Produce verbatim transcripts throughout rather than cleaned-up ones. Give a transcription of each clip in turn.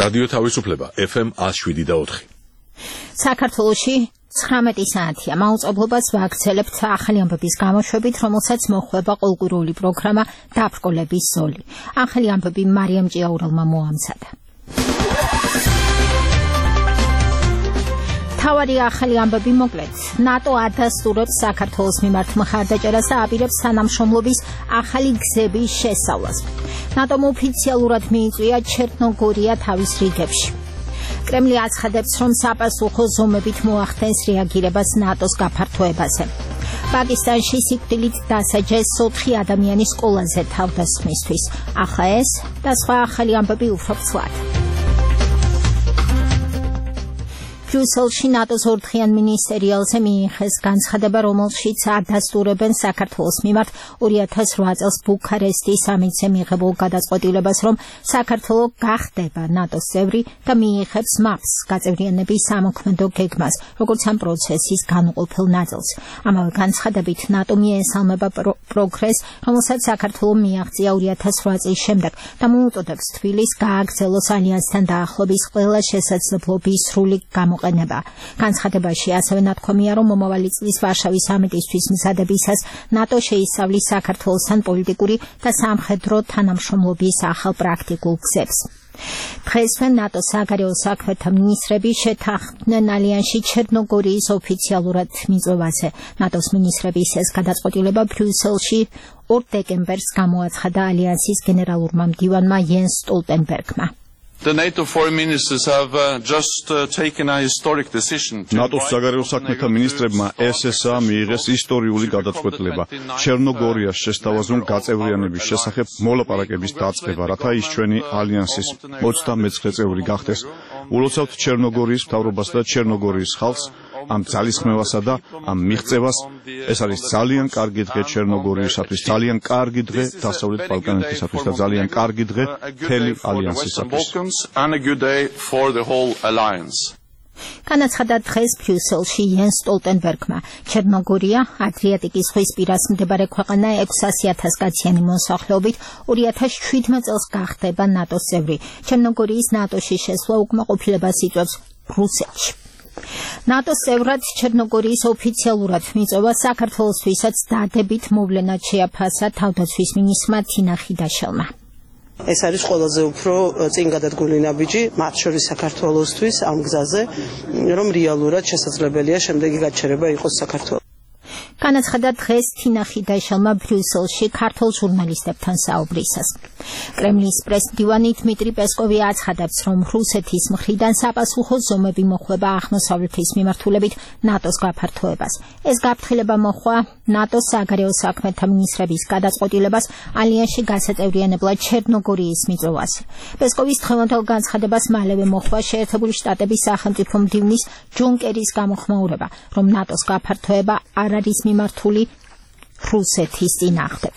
რადიო თავისუფლება ეფ ემ one oh seven და four. საქართველოში ცხრამეტი საათია. მაუწყებლობას ვაგრძელებთ ახალი ამბების გამოშვებით, რომელსაც მოხვება ყოველკვირეული პროგრამა დაბრკოლების ზოლი. ახალი ამბები მარიამ ჭიაურელმა მოამზადა. თავარი ახალი ამბები მოკლედ. ნატო ადასტურებს საქართველოს მიმართ მხარდაჭერას და აპირებს თანამშრომლობის ახალი გზების შესწავლას. ნატომ ოფიციალურად მიიწვია ჩერნოგორია თავის რიგებში. კრემლი აცხადებს, რომ საპასუხო ზომებით მოახდენს რეაგირებას ნატოს გაფართოებაზე. პაკისტანში სიკვდილით დასაჯეს ოთხი ადამიანის ყველაზე თავდასხმისთვის. ახლა ეს და სხვა ახალი ამბები უფრო ცვლად. ბრიუსელში ნატოს ორდღიან მინისტერიალზე მიიღეს განცხადება, რომელშიც ადასტურებენ საქართველოს მიმართ two thousand eight წელს ბუქარესტის სამიტზე მიღებულ გადაწყვეტილებას, რომ საქართველო გახდება ნატოს წევრი და მიიღებს მაპს გაწევრიანების სამოქმედო გეგმას, როგორც ამ პროცესის განუყოფელ ნაწილს. ამავე განცხადებით ნატო მიესალმება პროგრესს, რომელსაც საქართველო მიაღწია two thousand eight წლის შემდეგ და მოუწოდებს თბილისს გააგრძელოს ალიანსთან დაახლოების ყველა შესაძლებლობის სრული გამო განცხადებაში ასევე ნათქვამია, რომ მომავალი წლის ვარშავის სამიტისთვის მზადებისას ნატო შეისწავლის საქართველოსთან პოლიტიკური და სამხედრო თანამშრომლობის ახალ პრაქტიკულ გზებს. დღესვე ნატოს საგარეო საქმეთა მინისტრები შეთანხმდნენ ალიანსში ჩერნოგორიის ოფიციალურად მიწვევაზე. ნატოს მინისტრების ეს გადაწყვეტილება ბრიუსელში ორ დეკემბერს გამოაცხადა ალიანსის გენერალურმა მდივანმა იენს სტოლტენბერგმა. The NATO foreign ministers have uh, just uh, taken a historic decision. ნატოს საგარეო საქმეთა მინისტრებმა ეს ეს ა მიიღეს ისტორიული გადაწყვეტილება ჩერნოგორიას შესთავაზონ გაწევრიანების შესახებ მოლაპარაკების დაწყება, რათა ის ჩვენი ალიანსის ოცდამეცხრე წევრი გახდეს. ულოცავთ ჩერნოგორიის მთავრობას და ჩერნოგორიის ხალხს ამ ძალისხმევასა და ამ მიღწევას. ეს არის ძალიან კარგი დღე ჩერნოგორიისათვის, ძალიან კარგი დღე დასავლეთ ბალკანეთისათვის და ძალიან კარგი დღე მთელი ალიანსისათვის. And a good day for the whole alliance. განაცხადა დღეს ბრიუსელში იენს სტოლტენბერგმა. ჩერნოგორია ადრიატიკის ზღვის პირას მდებარე ქვეყანა ექვსი ათას კაციანი მოსახლეობით two thousand seven წელს გახდება ნატოს წევრი. ჩერნოგორიის ნატოში შესვლა უკმაყოფილებას იწვევს რუსეთში. ნატოს წევრად ჩერნოგორიის ოფიციალურად მიწვევა საქართველოსთვისაც დადებით მოვლენად შეაფასა თავდაცვის მინისტრმა თინა ხიდაშელმა. ეს არის ყველაზე უფრო წინ გადადგმული ნაბიჯი მათ შორის საქართველოსთვის ამ გზაზე, რომ რეალურად შესაძლებელია შემდეგი გაჩერება იყოს საქართველოს. განაცხადა დღეს თინა ხიდაშელმა ბრიუსელში ქართულ ჟურნალისტებთან საუბრისას. კრემლის პრეს-მდივანი დმიტრი პესკოვი აცხადებს, რომ რუსეთის მხრიდან საპასუხო ზომები მოხვება აღმოსავლეთის მიმართულებით ნატოს გაფართოებას. ეს გაფრთხილება მოხვა ნატოს საგარეო საქმეთა მინისტრების გადაწყვეტილებას ალიანსში გასაწევრიანებლად ჩერნოგორიის მიწვევაზე. პესკოვის დღევანდელ განცხადებას მალევე მოხვა შეერთებული შტატების სახელმწიფო მდივნის ჯონ კერის გამოხმაურება, რომ ნატოს გაფართოება არ არის მიმართული რუსეთის წინააღმდეგ.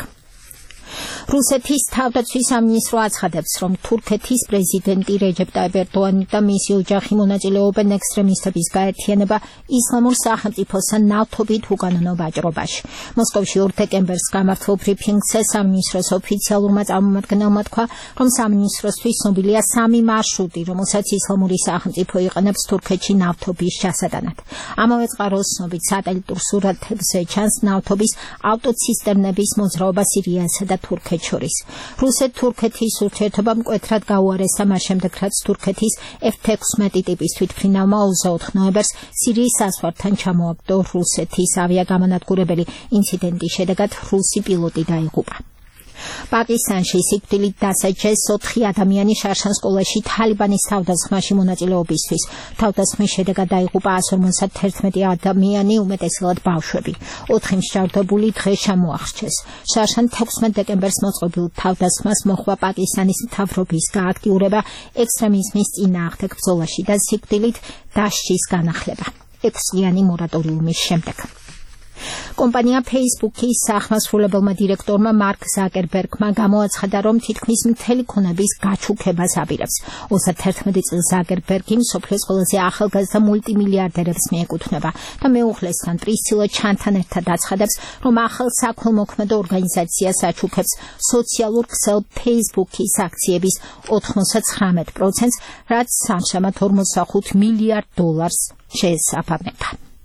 რუსეთის თავდაცვის სამინისტრო აცხადებს, რომ თურქეთის პრეზიდენტი რეჯეპ ტაიპ ერდოანი და მისი ოჯახი მონაწილეობენ ექსტრემისტების გაერთიანება ისლამურ სახელმწიფოსთან ნავთობით უკანონო ვაჭრობაში. მოსკოვში ორ დეკემბერს გამართულ ბრიფინგზე სამინისტროს ოფიციალურმა წარმომადგენელმა თქვა, რომ სამინისტროსთვის ცნობილია სამი მარშრუტი, რომელსაც ისლამური სახელმწიფო იყენებს თურქეთში ნავთობის ჩასატანად. ამავე წყაროს ცნობით სატელიტურ სურათებზე ჩანს ნავთობის ავტოცისტერნების მოძრაობა სირიასა და თურქეთში შორის. რუსეთ-თურქეთის ურთიერთობა მკვეთრად გაუარესდა მას შემდეგ, რაც თურქეთის ეფ ექვსმეტი ტიპის თვითმფრინავმა ოცდაოთხ ნოემბერს სირიის საზღვართან ჩამოაგდო რუსეთის ავიაგამანადგურებელი. ინციდენტის შედეგად რუსი პილოტი დაიღუპა. პაკისტანში სიკვდილით დასაჯეს ოთხი ადამიანი შარშან სკოლაში თალიბანის თავდასხმაში მონაწილეობისთვის. თავდასხმის შედეგად დაიღუპა one hundred thirteen ადამიანი, უმეტესად ბავშვები. ოთხი მსჯავრდებული დღეს ჩამოახრჩეს. შარშან თექვსმეტ დეკემბერს მოწყობილ თავდასხმას მოჰყვა პაკისტანის მთავრობის გააქტიურება ექსტრემიზმის წინააღმდეგ ბრძოლაში და სიკვდილით დასჯის განახლება ექვსწლიანი მორატორიუმის შემდეგ. კომპანია Facebook-ის სახმასრულებელმა დირექტორმა მარკ ზაკერბერგმა გამოაცხადა, რომ თითქმის მთელი ქონების გაჩუქებას აპირებს. ოცდაათერთმეტი წლის ზაკერბერგი მსოფლიოს ყველაზე ახალგაზრდა მულტიმილიარდერებს მიეკუთვნება და მეუღლესთან პრისცილა ჩანთან ერთად აცხადებს, რომ ახალ საქველმოქმედო ორგანიზაციას აჩუქებს სოციალურ ქსელ Facebook-ის აქციების ოთხმოცდათხრამეტ პროცენტს, რაც სამშაბათ ორმოცდახუთ მილიარდ დოლარს შეესაბამება.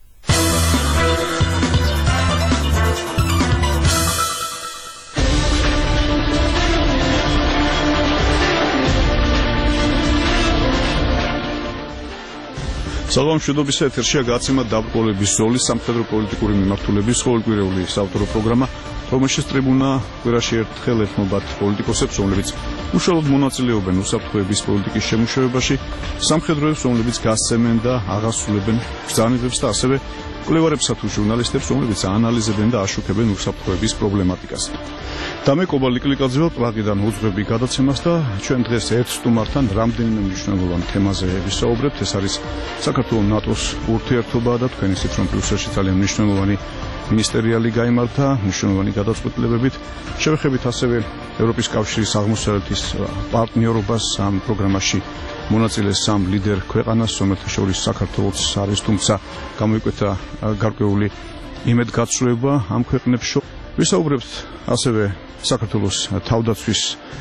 საგამშვიდობისა ეთერშია გაცემა დაბრკოლების ზოლის სამხედრო პოლიტიკური მიმართულების ყოველკვირეული საავტორო პროგრამა, რომელშიც ტრიბუნა კვირაში ერთხელ ეთმობათ პოლიტიკოსებს, რომლებიც უშუალოდ მონაწილეობენ უსაფრთხოების პოლიტიკის შემუშავებაში, სამხედროებს, რომლებიც გასცემენ და აღასრულებენ ბრძანებებს და ასევე კვლევარებსა თუ ჟურნალისტებს, რომლებიც აანალიზებენ და აშუქებენ უსაფრთხოების პრობლემატიკას. დამე კობალიკლიკაძე პრაღიდან უძღვები გადაცემას და ჩვენ დღეს ერთ სტუმართან რამდენიმე მნიშვნელოვან თემაზე ვისაუბრებთ. ეს არის საქართველოს ნატოს ურთიერთობა და თქვენ ისიც რომ ბრიუსელში ძალიან მნიშვნელოვანი მინისტერიალი გაიმართა მნიშვნელოვანი გადაწყვეტილებებით. შევეხებით ასევე ევროპის კავშირის აღმოსავლეთის პარტნიორობას ამ პროგრამაში მონაწილე სამ ლიდერ ქვეყანას, რომელთა შორის საქართველოს არის, თუმცა გამოიკვეთა გარკვეული იმედგაცრუება ამ ქვეყნებს შორის. ვისაუბრებთ ასევე საქართველოს თავდაცვის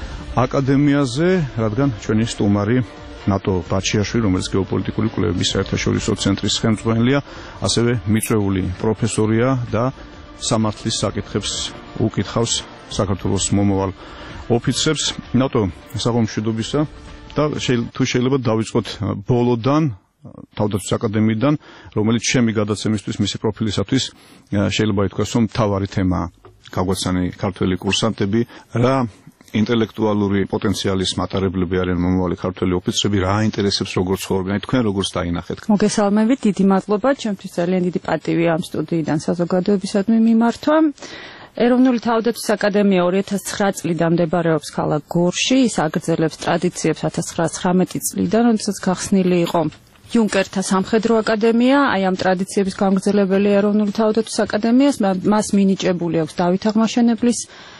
აკადემიაზე, რადგან ჩვენი სტუმარი ნატო ბაჩიაშვილი, რომელიც გეოპოლიტიკური კვლევების საერთაშორისო ცენტრის ხელმძღვანელია, ასევე მიწვეული პროფესორია და სამართლის საკითხებს უკითხავს საქართველოს მომავალ ოფიცრებს. ნატო საგამშვიდობისა და თუ შეიძლება დავიწყოთ ბოლოდან, თავდაცვის აკადემიიდან, რომელიც ჩემი გადაცემისთვის მისი პროფილისათვის შეიძლება ითქვას, რომ მთავარი თემაა. გაგვაცანი ქართველი კურსანტები, რა ინტელექტუალური პოტენციალის მატარებლები არიან მომავალი ქართველი ოფიცრები, რა აინტერესებს როგორ ცხოვრობენ, თქვენ როგორ დაინახეთ? მოგესალმებით, დიდი მადლობა, ჩემთვის ძალიან დიდი პატივია ამ სტუდიიდან საზოგადოებისადმი მიმართვა. ეროვნული თავდაცვის აკადემია ორი ათას ცხრა წლიდან მდებარეობს ქალაქ გორში, ის აგრძელებს ტრადიციებს ათას ცხრაას ცხრამეტი წლიდან, როდესაც გახსნილი იყო იუნკერთა სამხედრო აკადემია, აი ამ ტრადიციების გამგრძელებელი ეროვნული თავდაცვის აკადემიას, მას მინიჭებული აქვს დავით აღმაშენებლის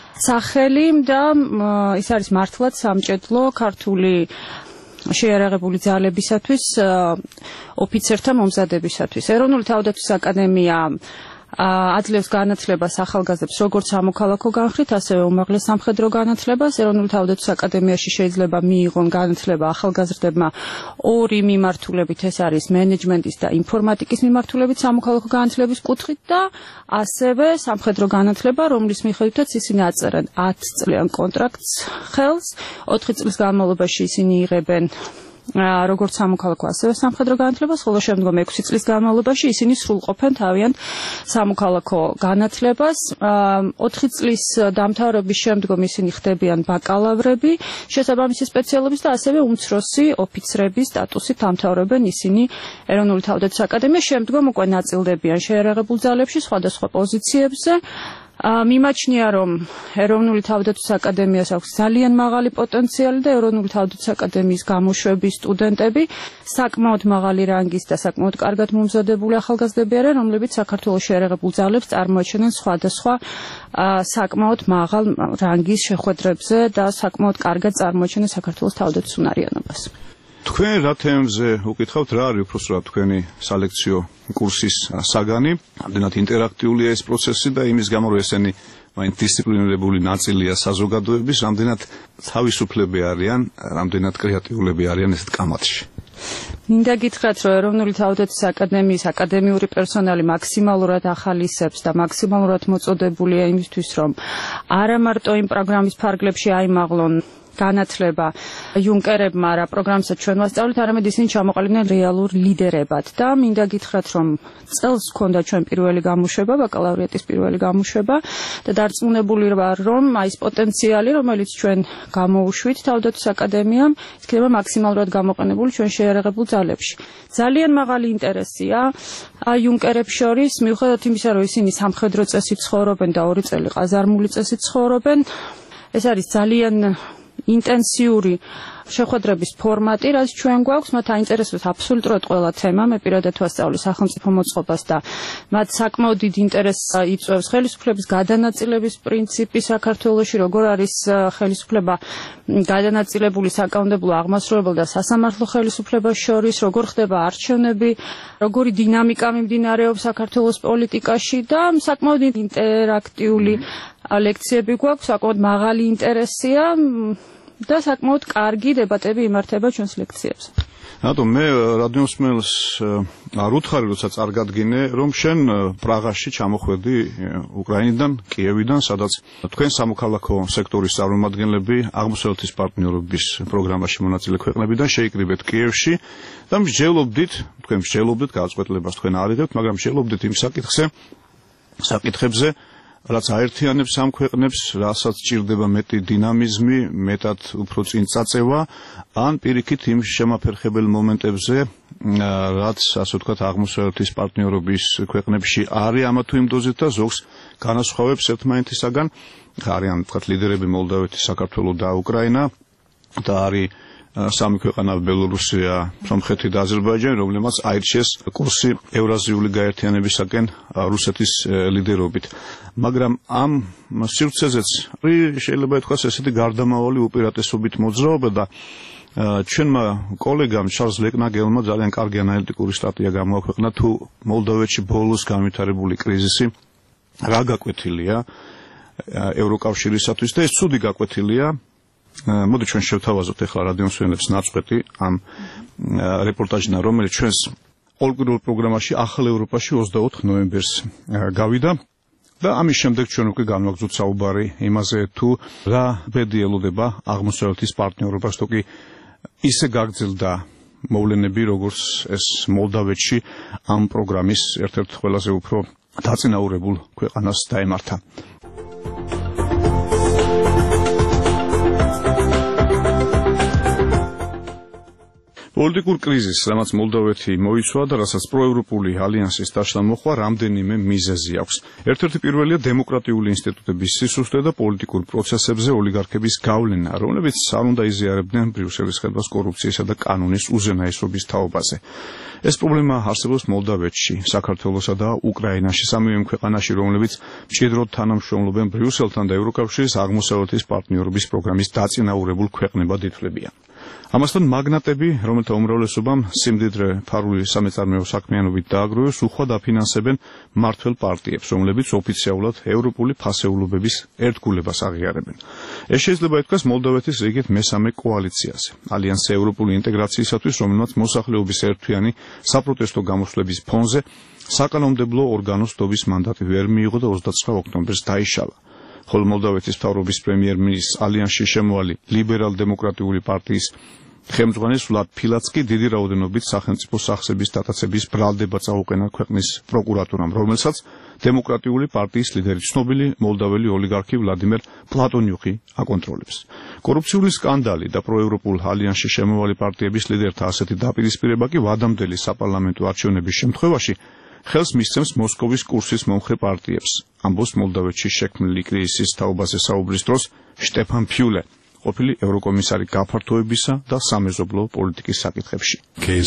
სახელი და ის არის მართლაც სამჭედლო ქართული შეიარაღებული ძალებისათვის, ოფიცერთა მომზადებისათვის. ეროვნული თავდაცვის აკადემია აძლევს განათლებას ახალგაზრდებს როგორც სამოქალაქო განხრით, ასევე უმაღლეს სამხედრო განათლებას. ეროვნული თავდაცვის აკადემიაში შეიძლება მიიღონ განათლება ახალგაზრდებმა ორი მიმართულებით, ეს არის მენეჯმენტის და ინფორმატიკის მიმართულებით სამოქალაქო განათლების კუთხით და ასევე სამხედრო განათლება, რომლის მიხედვითაც ისინი აწერენ ათი წლიან კონტრაქტს ხელს, ოთხი წლის განმავლობაში ისინი იღებენ როგორც სამოქალაქო ასევე სამხედრო განათლებას, ხოლო შემდგომ ექვსი წლის განმავლობაში ისინი სრულყოფენ თავიანთ სამოქალაქო განათლებას. ოთხი წლის დამთავრების შემდგომ ისინი ხდებიან ბაკალავრები, შესაბამისი სპეციალობის და ასევე უმცროსი ოფიცრების სტატუსით დამთავრებენ ისინი ეროვნული თავდაცვის აკადემიაში, შემდგომ უკვე ნაწილდებიან შეიარაღებულ ძალებში სხვადასხვა პოზიციებზე. მიმაჩნია, რომ ეროვნული თავდაცვის აკადემიას აქვს ძალიან მაღალი პოტენციალი და ეროვნული თავდაცვის აკადემიის გამოშვების სტუდენტები საკმაოდ მაღალი რანგის და საკმაოდ კარგად მომზადებული ახალგაზრდები არიან, რომლებიც საქართველოს შეიარაღებულ ძალებს წარმოაჩენენ სხვადასხვა საკმაოდ მაღალ რანგის შეხვედრებზე და საკმაოდ კარგად წარმოაჩენენ საქართველოს თავდაცვის უნარიანობას. თქვენ რა თემებზე უკითხავთ, რა არის უпроსტად თქვენი სალექციო კურსის საგანი? ამდენად ინტერაქტიულია ეს პროცესი და იმის გამო, რომ ესენი მაინც დისციპლინირებული ნაწილია საზოგადოების, რამდენად თავისუფლები არიან, რამდენად კრეატიულები არიან ესეთ კამათში. მინდა გითხრათ, რომ ეროვნული თავდაცვის აკადემიის აკადემიური პერსონალი მაქსიმალურად ახალისებს და მაქსიმალურად მოწოდებულია იმისთვის, რომ არა მარტო იმ პროგრამის ფარგლებში აიმაღლონ განათლება იუნკერებმა რა პროგრამსაც ჩვენ ვასწავლეთ, არამედ ისინი ჩამოყალიბდნენ რეალურ ლიდერებად და მინდა გითხრათ, რომ წელს ჰქონდა ჩვენ პირველი გამოშვება, ბაკალავრიატის პირველი გამოშვება და დარწმუნებული ვარ, რომ აი ეს პოტენციალი, რომელიც ჩვენ გამოუშვით თავდაცვის აკადემიამ, იქნება მაქსიმალურად გამოყენებული ჩვენ შეიარაღებულ ძალებში. ძალიან მაღალი ინტერესია იუნკერებს შორის, მიუხედავად იმისა, რომ ისინი სამხედრო წესით ცხოვრობენ და ორი წელი ყაზარმული წესით ცხოვრობენ, ეს არის ძალიან ინტენსიური შეხვედრების ფორმატი, რაც ჩვენ გვაქვს, მათ აინტერესებს აბსოლუტურად ყველა თემა. მე პირადად ვასწავლი სახელმწიფო მოწყობას და მათ საკმაოდ დიდ ინტერესს იწვევს ხელისუფლების გადანაწილების პრინციპი საქართველოში, როგორ არის ხელისუფლება გადანაწილებული საკანონმდებლო, აღმასრულებელ და სასამართლო ხელისუფლებას შორის, როგორ ხდება არჩევნები, როგორი დინამიკა მიმდინარეობს საქართველოს პოლიტიკაში და საკმაოდ ინტერაქტიული ლექციები გვაქვს, საკმაოდ მაღალი ინტერესია და საკმაოდ კარგი დებატები იმართება ჩვენს ლექციებზე. რატო მე რადიოსმელს არ უთხარი, როცა წარგადგინე, რომ შენ პრაღაში ჩამოხვედი უკრაინიდან, კიევიდან, სადაც თქვენ სამოქალაქო სექტორის წარმომადგენლები აღმოსავლეთის პარტნიორობის პროგრამაში მონაწილე ქვეყნებიდან შეიკრიბეთ კიევში და მსჯელობდით, თქვენ მსჯელობდით გადაწყვეტილებას თქვენ არ იღებთ, მაგრამ მსჯელობდით იმ საკითხზე, საკითხებზე, რაც აერთიანებს ამ ქვეყნებს, რასაც ჭირდება მეტი დინამიზმი, მეტად უფრო წინ წაწევა, ან პირიქით იმ შემაფერხებელ მომენტებზე, რაც, ასე ვთქვათ, აღმოსავლეთის პარტნიორობის ქვეყნებში არის ამა თუ იმ დოზით და ზოგს განასხვავებს ერთმანეთისაგან. არიან, ვთქვათ, ლიდერები მოლდავეთი, საქართველო და უკრაინა და არის სამი ქვეყანა ბელორუსია, სომხეთი და აზერბაიჯანი, რომლებმაც აირჩიეს კურსი ევრაზიული გაერთიანებისაკენ რუსეთის ლიდერობით. მაგრამ ამ სივრცეზეც შეიძლება ითქვას ესეთი გარდამავალი უპირატესობით მოძრაობა და ჩვენმა კოლეგამ ჩარლზ ლეკნაგელმა ძალიან კარგი ანალიტიკური სტატია გამოაქვეყნა თუ მოლდოვეთში ბოლოს განვითარებული კრიზისი რა გაკვეთილია ევროკავშირისათვის და ეს ცუდი გაკვეთილია. მოდი ჩვენ შევთავაზოთ ახლა რადიომსვენებს ნაწყვეტი ამ რეპორტაჟიდან, რომელიც ჩვენს ყოველკვირეულ პროგრამაში ახალ ევროპაში ოცდაოთხ ნოემბერს გავიდა და ამის შემდეგ ჩვენ უკვე განვაგრძოთ საუბარი იმაზე თუ რა ბედი ელოდება აღმოსავლეთის პარტნიორობას, თუ კი ისე გაგრძელდა მოვლენები, როგორც ეს მოლდავეთში ამ პროგრამის ერთ-ერთ ყველაზე უფრო დაწინაურებულ ქვეყანას დაემართა. პოლიტიკურ კრიზისს, რამაც მოლდოვეთი მოიცვა და რასაც პროევროპული ალიანსის დაშლა მოხდა, რამდენიმე მიზეზი აქვს. ერთ-ერთი პირველია დემოკრატიული ინსტიტუტების სისუსტე და პოლიტიკურ პროცესებზე ოლიგარქების გავლენა, რომლებიც არ უნდა იზიარებდნენ ბრიუსელის ხელობას კორუფციისა და კანონის უზენაესობის თაობაზე. ეს პრობლემა არსებობს მოლდოვეთში, საქართველოსა და უკრაინაში, სამივე ქვეყანაში, რომლებიც მჭიდროდ თანამშრომლობენ ბრიუსელთან და ევროკავშირის აღმოსავლეთის პარტნიორობის პროგრამის დაწინაურებულ ქვეყნებად ითვლებიან. ამასთან მაგნატები, რომელთა უმრავლესობამ სიმდიდრე ფარული სამეწარმეო საქმიანობით დააგროვეს, უხვად აფინანსებენ მმართველ პარტიებს, რომლებიც ოფიციალურად ევროპული ფასეულობების ერთგულებას აღიარებენ. ეს შეიძლება ითქვას მოლდოვეთის რიგით მესამე კოალიციაზე, ალიანსი ევროპული ინტეგრაციისათვის, რომელმაც მოსახლეობის ერთთვიანი საპროტესტო გამოსვლების ფონზე საკანონმდებლო ორგანოს დობის მანდატი ვერ მიიღო და ოცდაცხრა ოქტომბერს დაიშალა. ხოლო მოლდოვეთის მთავრობის პრემიერ-მინისტრის ალიანსში შემოვალი ლიბერალ-დემოკრატიული პარტიის ხელმძღვანელი ვლად ფილაცკი დიდი რაოდენობით სახელმწიფო სახსების დატაცების ბრალდება წაუყენა ქვეყნის პროკურატურამ, რომელსაც დემოკრატიული პარტიის ლიდერი ცნობილი მოლდაველი ოლიგარქი ვლადიმერ პლატონიუხი აკონტროლებს. კორუფციული სკანდალი და პროევროპულ ალიანსში შემოვალი პარტიების ლიდერთა ასეთი დაპირისპირება კი ვადამდელი საპარლამენტო არჩევნების შემთხვევაში ხელს მისცემს მოსკოვის კურსის მომხრე პარტიებს. ამბობს მოლდოვეთში შექმნილი კრიზისის თაობაზე საუბრის დროს შტეფან ფიულე, ყოფილი ევროკომისარი გაფართოებისა და სამეზობლო პოლიტიკის საკითხებში.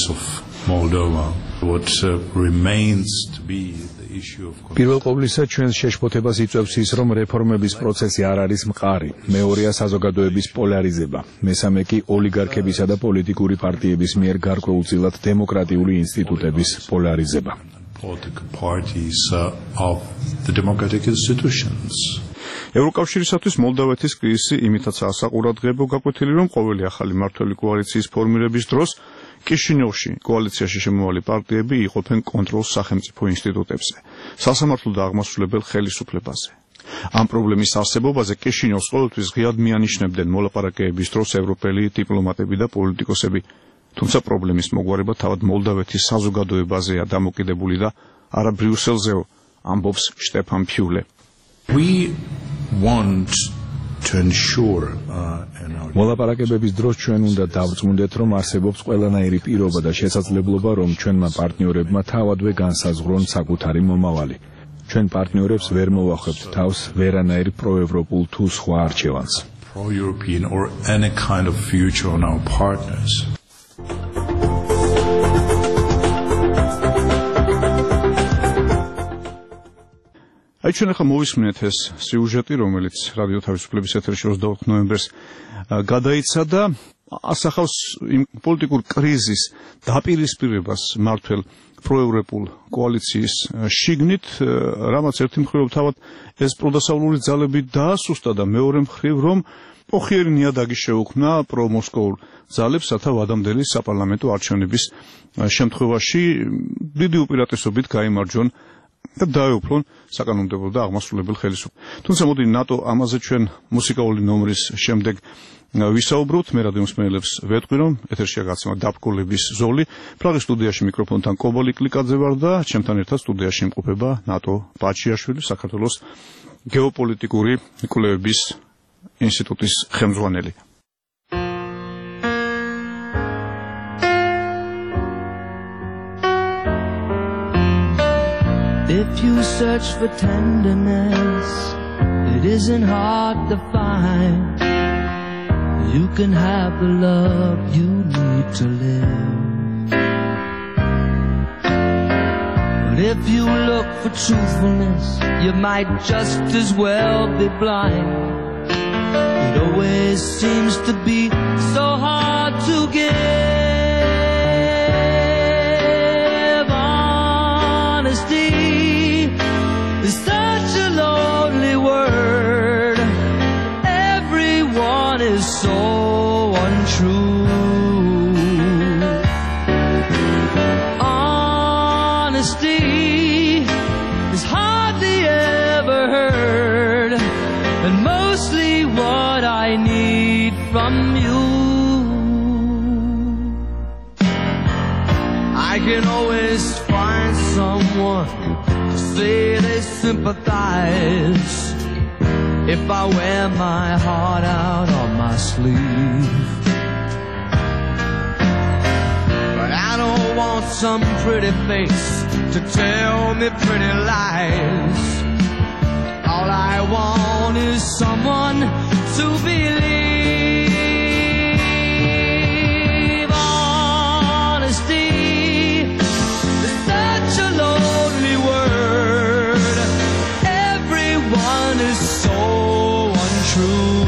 პირველ ყოვლისა ჩვენს შეშფოთებას იწვევს ის, რომ რეფორმების პროცესი არ არის მყარი. მეორეა საზოგადოების პოლარიზება. მესამე კი ოლიგარქებისა და პოლიტიკური პარტიების მიერ გარკვეულწილად დემოკრატიული ინსტიტუტების პოლარიზება. political parties uh, of the democratic institutions. ევროკავშირისათვის მოლდოვეთის კრიზისი იმითაც ასაყურადღებო გაკვეთილი, რომ ყოველი ახალი მმართველი კოალიციის ფორმირების დროს კიშინიოვში კოალიციაში შემოვალი პარტიები იყოფენ კონტროლს სახელმწიფო ინსტიტუტებზე, სასამართლო და აღმასრულებელ ხელისუფლებაზე. ამ პრობლემის არსებობაზე კიშინიოვს ყოველთვის ღიად მიანიშნებდნენ მოლაპარაკებების დროს ევროპელი დიპლომატები და პოლიტიკოსები. თუმცა პრობლემის მოგვარება თავად მოლდოვეთის საზოგადოებაზეა დამოკიდებული და არა ბრიუსელზეო, ამბობს შტეფან ფიულე. We want to ensure uh, მოლაპარაკებების დროს ჩვენ უნდა დავწმუნდეთ, რომ არსებობს ყველანაირი პირობა და შესაძლებლობა, რომ ჩვენმა პარტნიორებმა თავადვე განსაზღვრონ საკუთარი მომავალი. ჩვენ პარტნიორებს ვერ მოვახებთ თავს ვერანაირ პროევროპულ თუ სხვა არჩევანს. pro-European or any kind of future on our partners. აი ჩვენ ახლა მოვისმინეთ ეს სიუჟეტი, რომელიც რადიო თავისუფლების ეთერში ოცდაოთხ ნოემბერს გადაიცა და ასახავს იმ პოლიტიკურ კრიზის დაპირისპირებას მართლ პროევროპულ კოალიციის შიგნით, რამაც ერთი მხრივ თავად ეს პროდასავლური ძალები დაასუსტა და მეორე მხრივ რომ ოხიერი ნიადაგი შეუქმნა პრომოსკოურ ძალებს, რათა ვადამდელი საპარლამენტო არჩევნების შემთხვევაში დიდი უპირატესობით გაიმარჯვონ და დაეუფლონ საკანონმდებლო და აღმასრულებელ ხელისუფლებას. თუმცა მოდი ნატო ამაზე ჩვენ მუსიკალური ნომრის შემდეგ ვისაუბროთ. მე რადიო მსმენელებს ვეთქვი, რომ ეთერშია გაცემა დაბკოლების ზოლი. პრაღის სტუდიაში მიკროფონთან კობოლი კლიკაძე ვარ და ჩემთან ერთად სტუდიაში იმყოფება ნატო ბაჩიაშვილი, საქართველოს გეოპოლიტიკური კვლევების ინსტიტუტის ხელმძღვანელი. If you search for tenderness, it isn't hard to find. You can have the love you need to live. But if you look for truthfulness, you might just as well be blind. It always seems to be so hard to give. Honesty is such a lonely word. Everyone is so untrue. Honesty is hardly ever heard, and mostly what I need from you. I can always find someone to say they sympathize if I wear my heart out on my sleeve. But I don't want some pretty face to tell me pretty lies. All I want is someone to believe. Honesty is such a lonely word. Everyone is so untrue.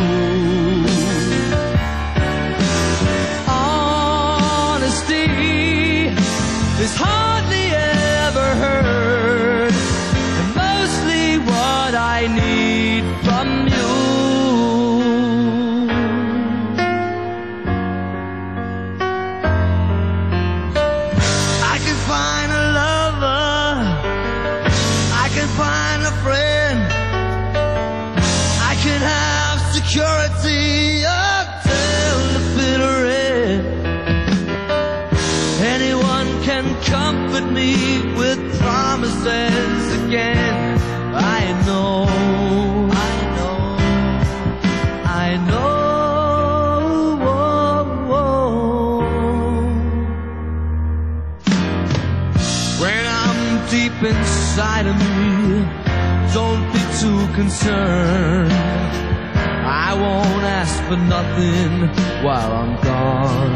Honesty is hardly ever heard, and mostly what I need from you. I can find a lover, I can find a friend, I can have security up till the bitter end. Anyone can comfort me with promises again. I know, I know, I know. When I'm deep inside of me, don't be too concerned. I won't ask for nothing while I'm gone.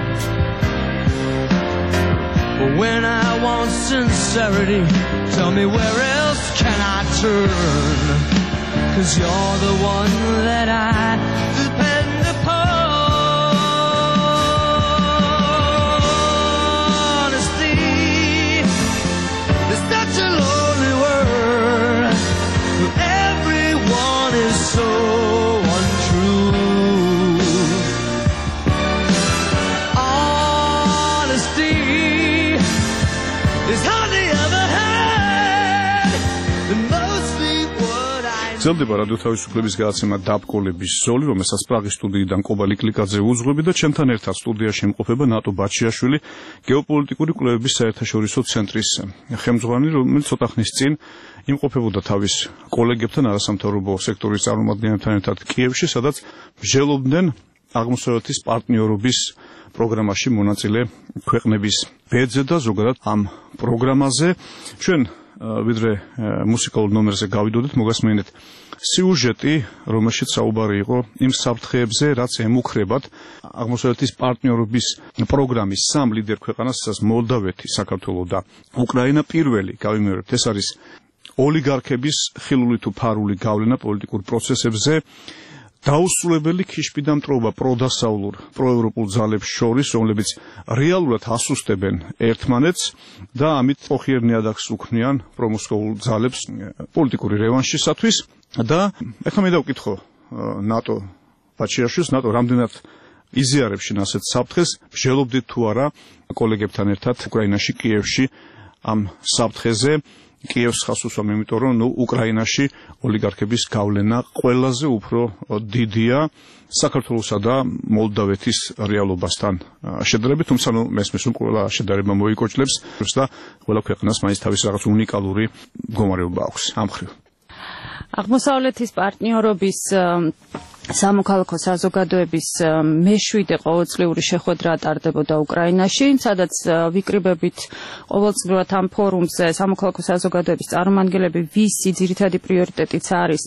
But when I want sincerity, tell me where else can I turn? 'Cause you're the one that I depend upon. Honesty is such a lonely word. Everyone is so untrue. Honesty is hardly ever heard, and mostly what I need. გრძელდება რადიო თავისუფლების გადაცემა დაბკოლების ზოლი, რომელსაც პრაღის სტუდიიდან კობალი კლიკაძე უძღვები და ჩემთან ერთად სტუდიაში იმყოფება ნატო ბაჩიაშვილი, გეოპოლიტიკური კვლევების საერთაშორისო ცენტრის ხელმძღვანელი, რომელიც ცოტა ხნის წინ იმყოფებოდა თავის კოლეგებთან არასამთავრობო სექტორის წარმომადგენლებთან ერთად კიევში, სადაც მსჯელობდნენ აღმოსავლეთის პარტნიორობის პროგრამაში მონაწილე ქვეყნების ბედზე და ზოგადად ამ პროგრამაზე. ჩვენ ვიდრე მუსიკალურ ნომერზე გავიდოდეთ, მოგასმენთ სიუჟეტი, რომელშიც საუბარი იყო იმ საფრთხეებზე, რაც ემუქრებათ აღმოსავლეთის პარტნიორობის პროგრამის სამ ლიდერ ქვეყანას, მოლდავეთი, საქართველო და უკრაინა. პირველი გავიმეორებთ, ეს არის ოლიგარქების ხილული თუ ფარული გავლენა პოლიტიკურ პროცესებზე, დაუსრულებელი ქიშბიდამტრობა პროდასავლურ პროევროპულ ძალებს შორის, რომლებიც რეალურად ასუსტებენ ერთმანეთს და ამით ოხიერ ნიადაგს უქმნიან პრომოსკოვულ ძალებს პოლიტიკური რევანშისათვის. და ეხლა მე დავკითხო ნატო ბაჩიაშვილს, ნატო რამდენად იზიარებს შენ ასეთ საფრთხეს, მსჯელობდით თუ არა კოლეგებთან ერთად უკრაინაში, კიევში ამ საფრთხეზე. კიევს ხას უსვამ, იმიტომ რომ ნუ უკრაინაში ოლიგარქების გავლენა ყველაზე უფრო დიდია საქართველოსა და მოლდავეთის რეალობასთან შედარებით, თუმცა ნუ მესმის რომ ყველა შედარება მოიკოჭლებს და ყველა ქვეყანას მაინც თავის რაღაც უნიკალური მდგომარეობა აქვს ამ მხრივ. აღმოსავლეთის პარტნიორობის სამოქალაქო საზოგადოების მეშვიდე ყოველწლიური შეხვედრა ტარდებოდა უკრაინაში, სადაც ვიკრიბებით ყოველწლიურად ამ ფორუმზე სამოქალაქო საზოგადოების წარმომადგენლები, ვისი ძირითადი პრიორიტეტიც არის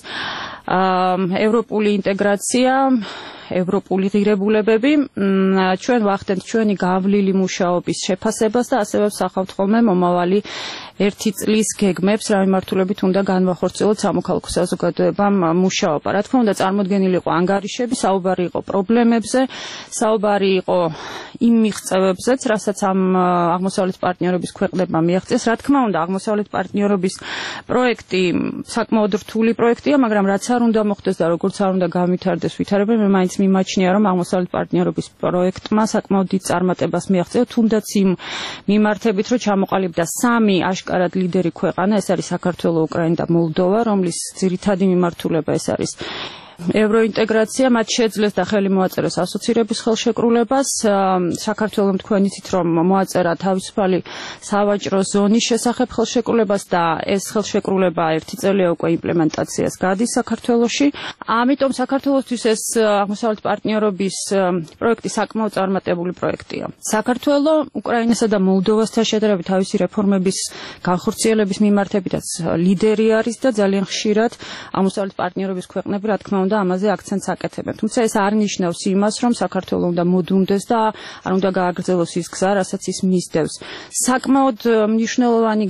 ევროპული ინტეგრაცია, ევროპული ღირებულებები. ჩვენ ვახდენთ ჩვენი გავლილი მუშაობის შეფასებას და ასევე ვსახავთ ხოლმე მომავალი ერთი წლის გეგმებს, რა მიმართულებით უნდა განვახორციელოთ სამოქალაქო საზოგადოებამ მუშაობა. რა თქმა უნდა, წარმოდგენილი იყო ანგარიშები, საუბარი იყო პრობლემებზე, საუბარი იყო იმ მიღწევებზეც, რასაც ამ აღმოსავლეთ პარტნიორობის ქვეყნებმა მიაღწიეს. რა თქმა უნდა, აღმოსავლეთ პარტნიორობის პროექტი საკმაოდ რთული პროექტია, მაგრამ რაც არ უნდა მოხდეს და როგორც არ უნდა გავითარდეს ვითარება, მე მაინც მიმაჩნია, რომ აღმოსავლეთ პარტნიორობის პროექტმა საკმაოდ დიდ წარმატებას მიაღწია, თუნდაც იმ მიმართებით, რომ ჩამოყალიბდა სამი აშკარად ლიდერი ქვეყანა, ეს არის საქართველო, უკრაინა და მოლდოვა, რომლის ძირითადი მიმართულება ეს არის ევროინტეგრაცია, მათ შეძლეს და ხელი მოაწერეს ასოცირების ხელშეკრულებას. საქართველომ თქვენ იცით, რომ მოაწერა თავისუფალი სავაჭრო ზონის შესახებ ხელშეკრულებას და ეს ხელშეკრულება ერთი წელია უკვე იმპლემენტაციას გადის საქართველოში. ამიტომ საქართველოსთვის ეს აღმოსავლეთ პარტნიორობის პროექტი საკმაოდ წარმატებული პროექტია. საქართველო უკრაინასა და მოლდოვასთან შედარებით თავისი რეფორმების განხორციელების მიმართებითაც ლიდერი არის და ძალიან ხშირად აღმოსავლეთ პარტნიორობის ქვეყნები, რა თქმა უნდა, ამაზე აქცენტს აკეთებენ. თუმცა ეს არ ნიშნავს იმას, რომ საქართველო უნდა მოდუნდეს და არ უნდა გააგრძელოს ის გზა, რასაც ის მისდევს. საკმაოდ მნიშვნელოვანი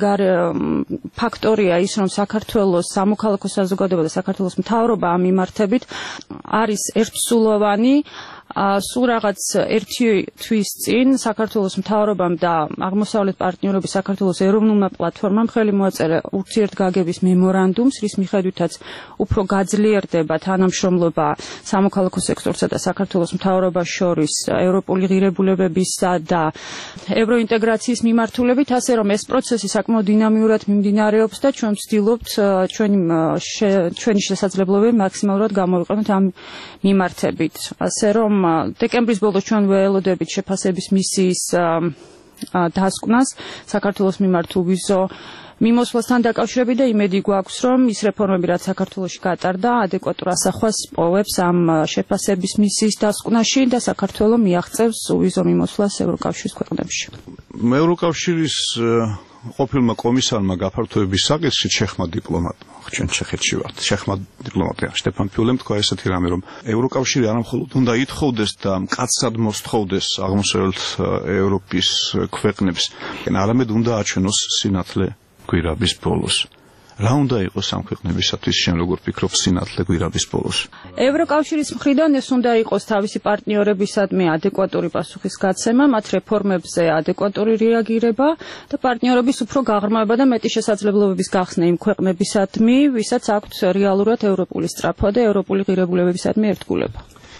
ფაქტორია ის, რომ საქართველოს სამოქალაქო საზოგადოება და საქართველოს მთავრობა ამ მიმართებით არის ერთსულოვანი. სულ რაღაც ერთი თვის წინ საქართველოს მთავრობამ და აღმოსავლეთ პარტნიორობის საქართველოს ეროვნულმა პლატფორმამ ხელი მოაწერა ურთიერთგაგების მემორანდუმს, რის მიხედვითაც უფრო გაძლიერდება თანამშრომლობა სამოქალაქო სექტორსა და საქართველოს მთავრობას შორის ევროპული ღირებულებებისა და ევროინტეგრაციის მიმართულებით, ასე რომ ეს პროცესი საკმაოდ დინამიურად მიმდინარეობს და ჩვენ ვცდილობთ ჩვენი ჩვენი შესაძლებლობები მაქსიმალურად გამოვიყენოთ ამ მიმართებით. ასე რომ დეკემბრის ბოლოს ჩვენ ველოდებით შეფასების მისიის დასკვნას საქართველოს მიმართ უვიზო მიმოსვლასთან დაკავშირებით და იმედი გვაქვს, რომ ის რეფორმები, რაც საქართველოში გატარდა, ადეკვატურ ასახვას პოვებს ამ შეფასების მისიის დასკვნაში და საქართველო მიაღწევს უვიზო მიმოსვლას ევროკავშირის ქვეყნებში. ევროკავშირის ყოფილმა კომისარმა გაფართოების საკითხში ჩეხმა დიპლომატმა, ჩვენ ჩეხეთში ვართ, ჩეხმა დიპლომატია შტეფან ფიულემ თქვა ესეთი რამე, რომ ევროკავშირი არა მხოლოდ უნდა ითხოვდეს და მკაცრად მოსთხოვდეს აღმოსავლეთ ევროპის ქვეყნებს, არამედ უნდა აჩვენოს სინათლე გვირაბის ბოლოს. რა უნდა იყოს ამ ქვეყნებისათვის, შენ როგორ ფიქრობ, სინათლე გვირაბის ბოლოს? ევროკავშირის მხრიდან ეს უნდა იყოს თავისი პარტნიორებისადმი ადეკვატური პასუხისგაცემა, მათ რეფორმებზე ადეკვატური რეაგირება და პარტნიორობის უფრო გაღრმავება და მეტი შესაძლებლობების გახსნა იმ ქვეყნებისადმი, ვისაც აქვთ რეალურად ევროპული სწრაფვა და ევროპული ღირებულებებისადმი ერთგულება.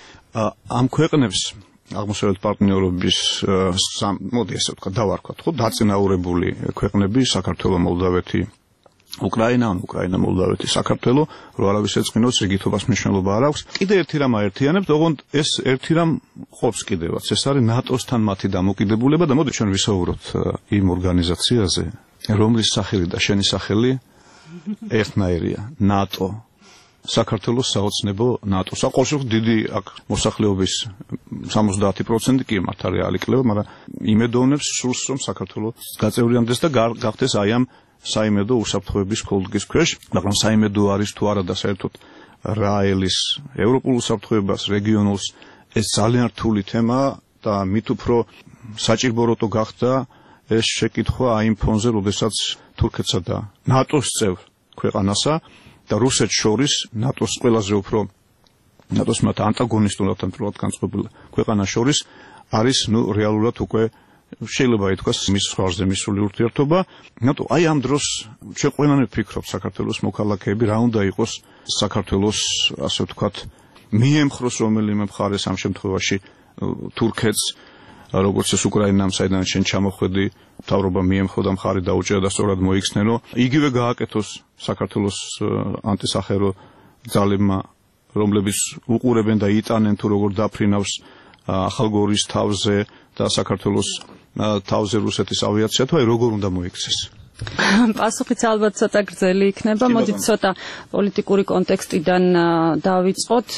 ამ ქვეყნებს აღმოსავლეთ პარტნიორობის მოდი ესე ვთქვა, დავარქვათ, ხო, დაწინაურებული ქვეყნები, საქართველო, მოლდავეთი, უკრაინა, უკრაინა, მოლდავეთი, საქართველო, რო არავის ეწყინოს, რიგითობას მნიშვნელობა არ აქვს. კიდე ერთი რამ აერთიანებთ, ოღონდ ეს ერთი რამ ყოფს კიდევაც, ეს არის ნატოსთან მათი დამოკიდებულება და მოდი ჩვენ ვისაუბროთ იმ ორგანიზაციაზე, რომლის სახელი და შენი სახელი ერთნაირია, ნატო. საქართველოს საოცნებო ნატოს. აყოლშევ დიდი აქ მოსახლეობის სამოცდაათი პროცენტი კი მართალია ალიკლება, მაგრამ იმედოვნებს სულს, რომ საქართველოს გაწევრიანდეს და გახდეს აი ამ საიმედო უსაფრთხოების კოდის ქვეშ, მაგრამ საიმედო არის თუ არა და საერთოდ რა ელის ევროპულ უსაფრთხოებას, რეგიონულს, ეს ძალიან რთული თემაა და მით უფრო საჭიროა გახდა ეს შეკითხვა აი იმ ფონზე, როდესაც თურქეთსა და ნატოს წევრ ქვეყანასა და რუსეთს შორის ნატოს ყველაზე უფრო ნატოს მათ ანტაგონისტურად ამტრულად განწყობილ ქვეყანას შორის არის ნუ რეალურად უკვე შეიძლება ითქვას მის ზღვარზე მისული ურთიერთობა. ნატო აი ამ დროს ჩვენ ყველანი ვფიქრობთ საქართველოს მოქალაქეები რა უნდა იყოს საქართველოს ასე ვთქვათ მიემხროს რომელიმე მხარეს ამ შემთხვევაში თურქეთს როგორც ეს უკრაინამ საიდან შენ ჩამოხვედი მთავრობა მიემხო და მხარი დაუჭერა და სწორად მოიხსნენო იგივე გააკეთოს საქართველოს ანტისახერო ძალებმა რომლებიც უყურებენ და იტანენ თუ როგორ დაფრინავს ახალგორის თავზე და საქართველოს თავზე რუსეთის ავიაცია თუ აი როგორ უნდა მოიქცეს პასუხიც ალბათ ცოტა გრძელი იქნება მოდით ცოტა პოლიტიკური კონტექსტიდან დავიწყოთ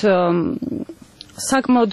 საკმაოდ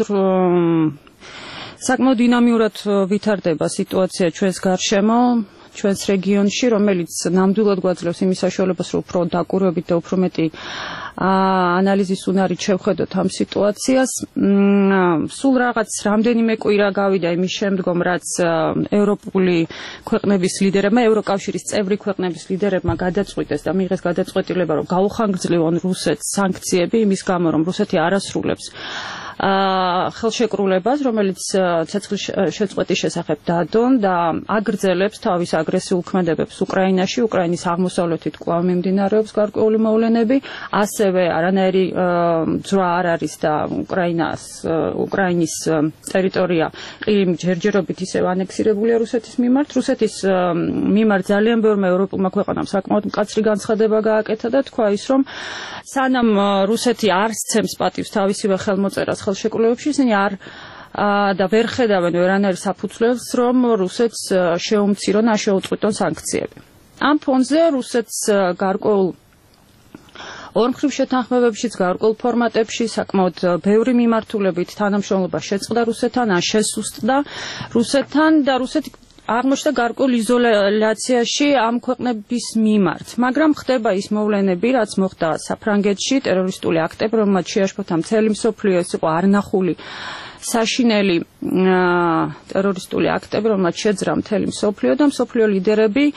საკმაოდ დინამიურად ვითარდება სიტუაცია ჩვენს გარშემო, ჩვენს რეგიონში, რომელიც ნამდვილად გვაძლევს იმის საშუალებას, რომ უფრო დაკვირვებით და უფრო მეტი ანალიზის უნარით შევხედოთ ამ სიტუაციას. სულ რაღაც რამდენიმე კვირა გავიდა იმის შემდგომ, რაც ევროპული ქვეყნების ლიდერებმა, ევროკავშირის წევრი ქვეყნების ლიდერებმა გადაწყვიტეს და მიიღეს გადაწყვეტილება, რომ გაუხანგრძლივონ რუსეთს სანქციები იმის გამო, რომ რუსეთი არ ასრულებს ხელშეკრულებას, რომელიც ცეცხლის შეწყვეტის შესახებ დადონ და აგრძელებს თავის აგრესიულ ქმედებებს უკრაინაში, უკრაინის აღმოსავლეთით კვლავ მიმდინარეობს გარკვეული მოვლენები, ასევე არანაირი ძრა არ არის და უკრაინას უკრაინის ტერიტორია ყირიმი ჯერჯერობით ისევ ანექსირებულია რუსეთის მიმართ. რუსეთის მიმართ ძალიან ბევრმა ევროპულმა ქვეყანამ საკმაოდ მკაცრი განცხადება გააკეთა და თქვა ის, რომ სანამ რუსეთი არ სცემს პატივს თავისივე ხელმოწერას ხელშეკრულებებში, ისინი არ და ვერ ხედავენ ვერანაირ საფუძვლებს, რომ რუსეთს შეუმცირონ, ან შეუწყვიტონ სანქციები. ამ ფონზე რუსეთს გარკვეულ ორმხრივ შეთანხმებებშიც, გარკვეულ ფორმატებში საკმაოდ ბევრი მიმართულებით თანამშრომლობა შეწყდა რუსეთთან, ან შესუსტდა რუსეთთან და რუსეთი აღმოჩნდა გარკვეულ იზოლაციაში ამ ქვეყნების მიმართ. მაგრამ ხდება ის მოვლენები, რაც მოხდა საფრანგეთში, ტერორისტული აქტები, რომელმაც შეაშფოთა მთელი მსოფლიო, ეს იყო არნახული საშინელი ტერორისტული აქტები, რომელმაც შეძრა მთელი მსოფლიო და მსოფლიო ლიდერები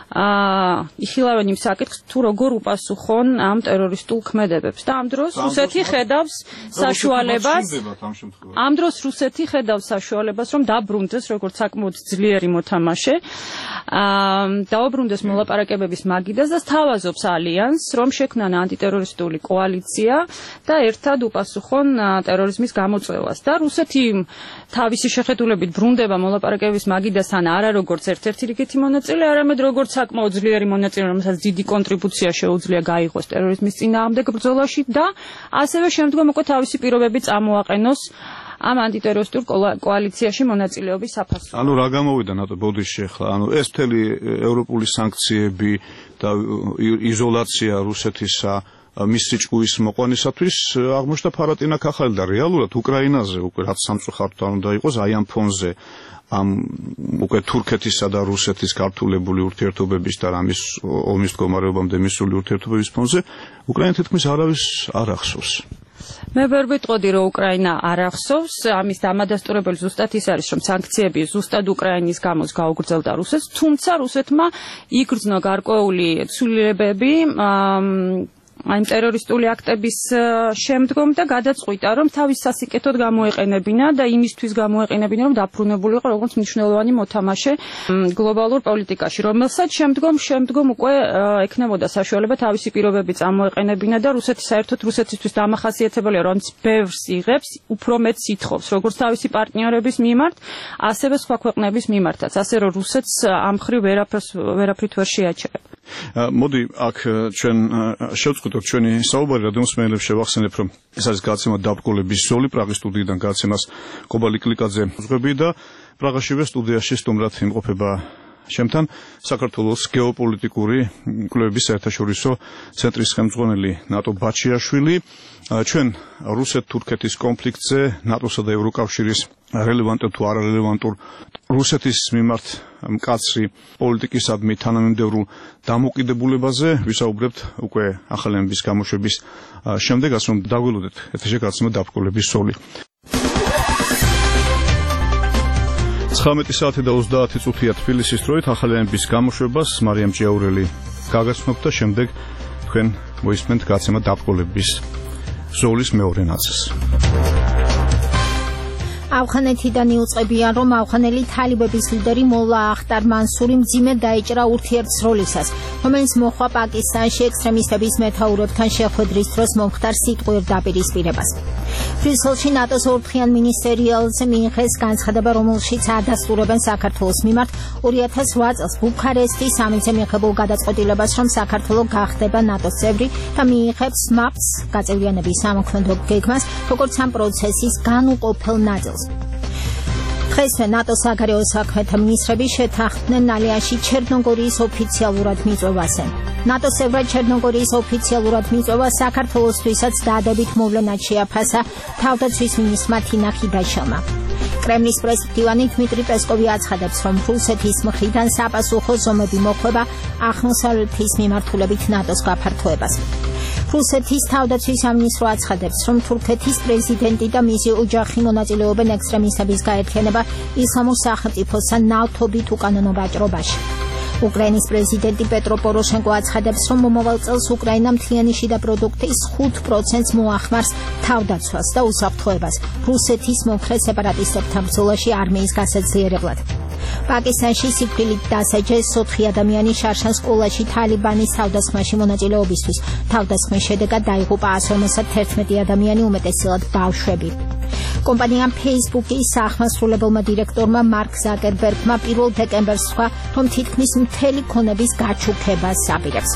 იხილავენ იმ საკითხს, თუ როგორ უპასუხონ ამ ტერორისტულ ქმედებებს. და ამ დროს რუსეთი ხედავს საშუალებას, ამ დროს რუსეთი ხედავს საშუალებას, რომ დაბრუნდეს როგორც საკმაოდ ძლიერი მოთამაშე, დაუბრუნდეს მოლაპარაკებების მაგიდას და სთავაზობს ალიანსს, რომ შექმნან ანტიტერორისტული კოალიცია და ერთად უპასუხონ ტერორიზმის გამოწვევას. და რუსეთი თავისი შეხედულებით ბრუნდება მოლაპარაკებების მაგიდასთან არა როგორც ერთ-ერთი რიგითი მონაწილე, არამედ როგორც საკმაოდ ძლიერი მონაწილე, რომელსაც დიდი კონტრიბუცია შეუძლია გაიღოს ტერორიზმის წინააღმდეგ ბრძოლაში და ასევე შემდგომ უკვე თავისი პირობები წამოაყენოს ამ ანტიტერორისტულ კოალიციაში მონაწილეობის საფასურად. ანუ რა გამოვიდა ნატო ბოდიში ახლა? ანუ ეს მთელი ევროპული სანქციები და იზოლაცია რუსეთისა მის სიჭკუის მოყვანისათვის აღმოჩნდა ფარატინა ქახალი და რეალურად უკრაინაზე უკვე რაც სამწუხაროდ არ უნდა იყოს აი ამ ფონზე ამ უკვე თურქეთისა და რუსეთის გართულებული ურთიერთობების და ამის ომის მდგომარეობამდე მისული ურთიერთობების ფონზე უკრაინა თითქმის არავის არ ახსოვს. მე ვერ ვიტყოდი, რომ უკრაინა არ ახსოვს, ამის დამადასტურებელი ზუსტად ის არის, რომ სანქციები ზუსტად უკრაინის გამოს გაუგრძელდა რუსეთს, თუმცა რუსეთმა იგრძნო გარკვეული ცვლილებები ამ ტერორისტული აქტების შემდგომ და გადაწყვიტა, რომ თავის სასიკეთოდ გამოეყენებინა და იმისთვის გამოეყენებინა, რომ დაბრუნებულიყო როგორც მნიშვნელოვანი მოთამაშე გლობალურ პოლიტიკაში, რომელსაც შემდგომ შემდგომ უკვე ექნებოდა საშუალება თავისი პირობები წამოეყენებინა და რუსეთი საერთოდ რუსეთისთვის დამახასიათებელია, რომ ბევრს იღებს, უფრო მეტს ითხოვს, როგორც თავისი პარტნიორების მიმართ, ასევე სხვა ქვეყნების მიმართაც, ასე რომ რუსეთს ამ ხრივ ვერაფერს ვერაფრით ვერ შეაჩერებ. მოდი აქ ჩვენ შევწყვეტოთ ჩვენი საუბარი რადიომსმენელებს შევახსენებ, რომ ეს არის გადაცემა დაბრკოლების ზოლი პრაღის სტუდიიდან გადაცემას კობალი კლიკაძე უძღვები და პრაღაშივე სტუდიაში სტუმრად იმყოფება ჩემთან საქართველოს გეოპოლიტიკური კვლევების საერთაშორისო ცენტრის ხელმძღვანელი ნატო ბაჩიაშვილი. ჩვენ რუსეთ-თურქეთის კონფლიქტზე ნატოსა და ევროკავშირის რელევანტურ თუ არარელევანტურ რუსეთის მიმართ მკაცრი პოლიტიკისადმი თანამიმდევრულ დამოკიდებულებაზე ვისაუბრებთ უკვე ახალი ამბის გამოშვების შემდეგ, ასე რომ დაგველოდეთ ეთერში გაცემა დაბრკოლების სოლი. ცხრამეტი საათი და ოცდაათი წუთია თბილისის დროით ახალი ამბის გამოშვებას მარიამ ჭიაურელი გაგაცნობთ და შემდეგ თქვენ მოისმენთ გაცემა დაბრკოლების ზოლის მეორე ნაწილს. ავღანეთიდან იუწყებიან, რომ ავღანელი თალიბების ლიდერი მოლა ახტარ მანსური მძიმე დაეჭრა ურთიერთსროლისას, რომელიც მოხდა პაკისტანში ექსტრემისტების მეთაურებთან შეხვედრის დროს მომხდარ სიტყვიერ დაპირისპირებას. ბრიუსელში ნატოს ორთხიან მინისტერიალზე მიიღეს განცხადება, რომელშიც ადასტურებენ საქართველოს მიმართ ორი ათას რვა წელს ბუქარესტის სამიტზე მიღებულ გადაწყვეტილებას, რომ საქართველო გახდება ნატოს წევრი და მიიღებს მაპს გაწევრიანების სამოქმედო გეგმას, როგორც ამ პროცესის განუყოფელ ნაწილს. დღესვე ნატოს საგარეო საქმეთა მინისტრები შეთანხმდნენ ალიანსში ჩერნოგორიის ოფიციალურად მიწვევაზე. ნატოს წევრად ჩერნოგორიის ოფიციალურად მიწვევა საქართველოსთვისაც დაადებით მოვლენად შეაფასა თავდაცვის მინისტრმა თინა ხიდაშელმა. კრემლის პრესდივანი დმიტრი პესკოვი აცხადებს, რომ რუსეთის მხრიდან საპასუხო ზომები მოხვება აღმოსავლეთის მიმართულებით ნატოს გაფართოებას. რუსეთის თავდაცვის სამინისტრო აცხადებს, რომ თურქეთის პრეზიდენტი და მისი ოჯახი მონაწილეობენ ექსტრემისტების გაერთიანება ისლამურ სახელმწიფოსთან ნავთობით უკანონო ვაჭრობაში. უკრაინის პრეზიდენტი პეტრო პოროშენკო აცხადებს, რომ მომავალ წელს უკრაინა მთლიანი შიდა პროდუქტის ხუთ პროცენტს მოახმარს თავდაცვას და უსაფრთხოებას რუსეთის მომხრე სეპარატისტებთან ბრძოლაში არმიის გასაძლიერებლად. პაკისტანში სიკვდილით დასაჯეს ოთხი ადამიანი შარშან სკოლაში თალიბანის თავდასხმაში მონაწილეობისთვის. თავდასხმის შედეგად დაიღუპა ასი ორმოცდა თერთმეტი ადამიანი, უმეტესწილად ბავშვები. კომპანიამ Facebook-ის საახმასრულებელმა დირექტორმა მარკ ზაკერბერგმა პირველ დეკემბერს თქვა, რომ თითქმის მთელი ქონების გაჩუქებას აპირებს.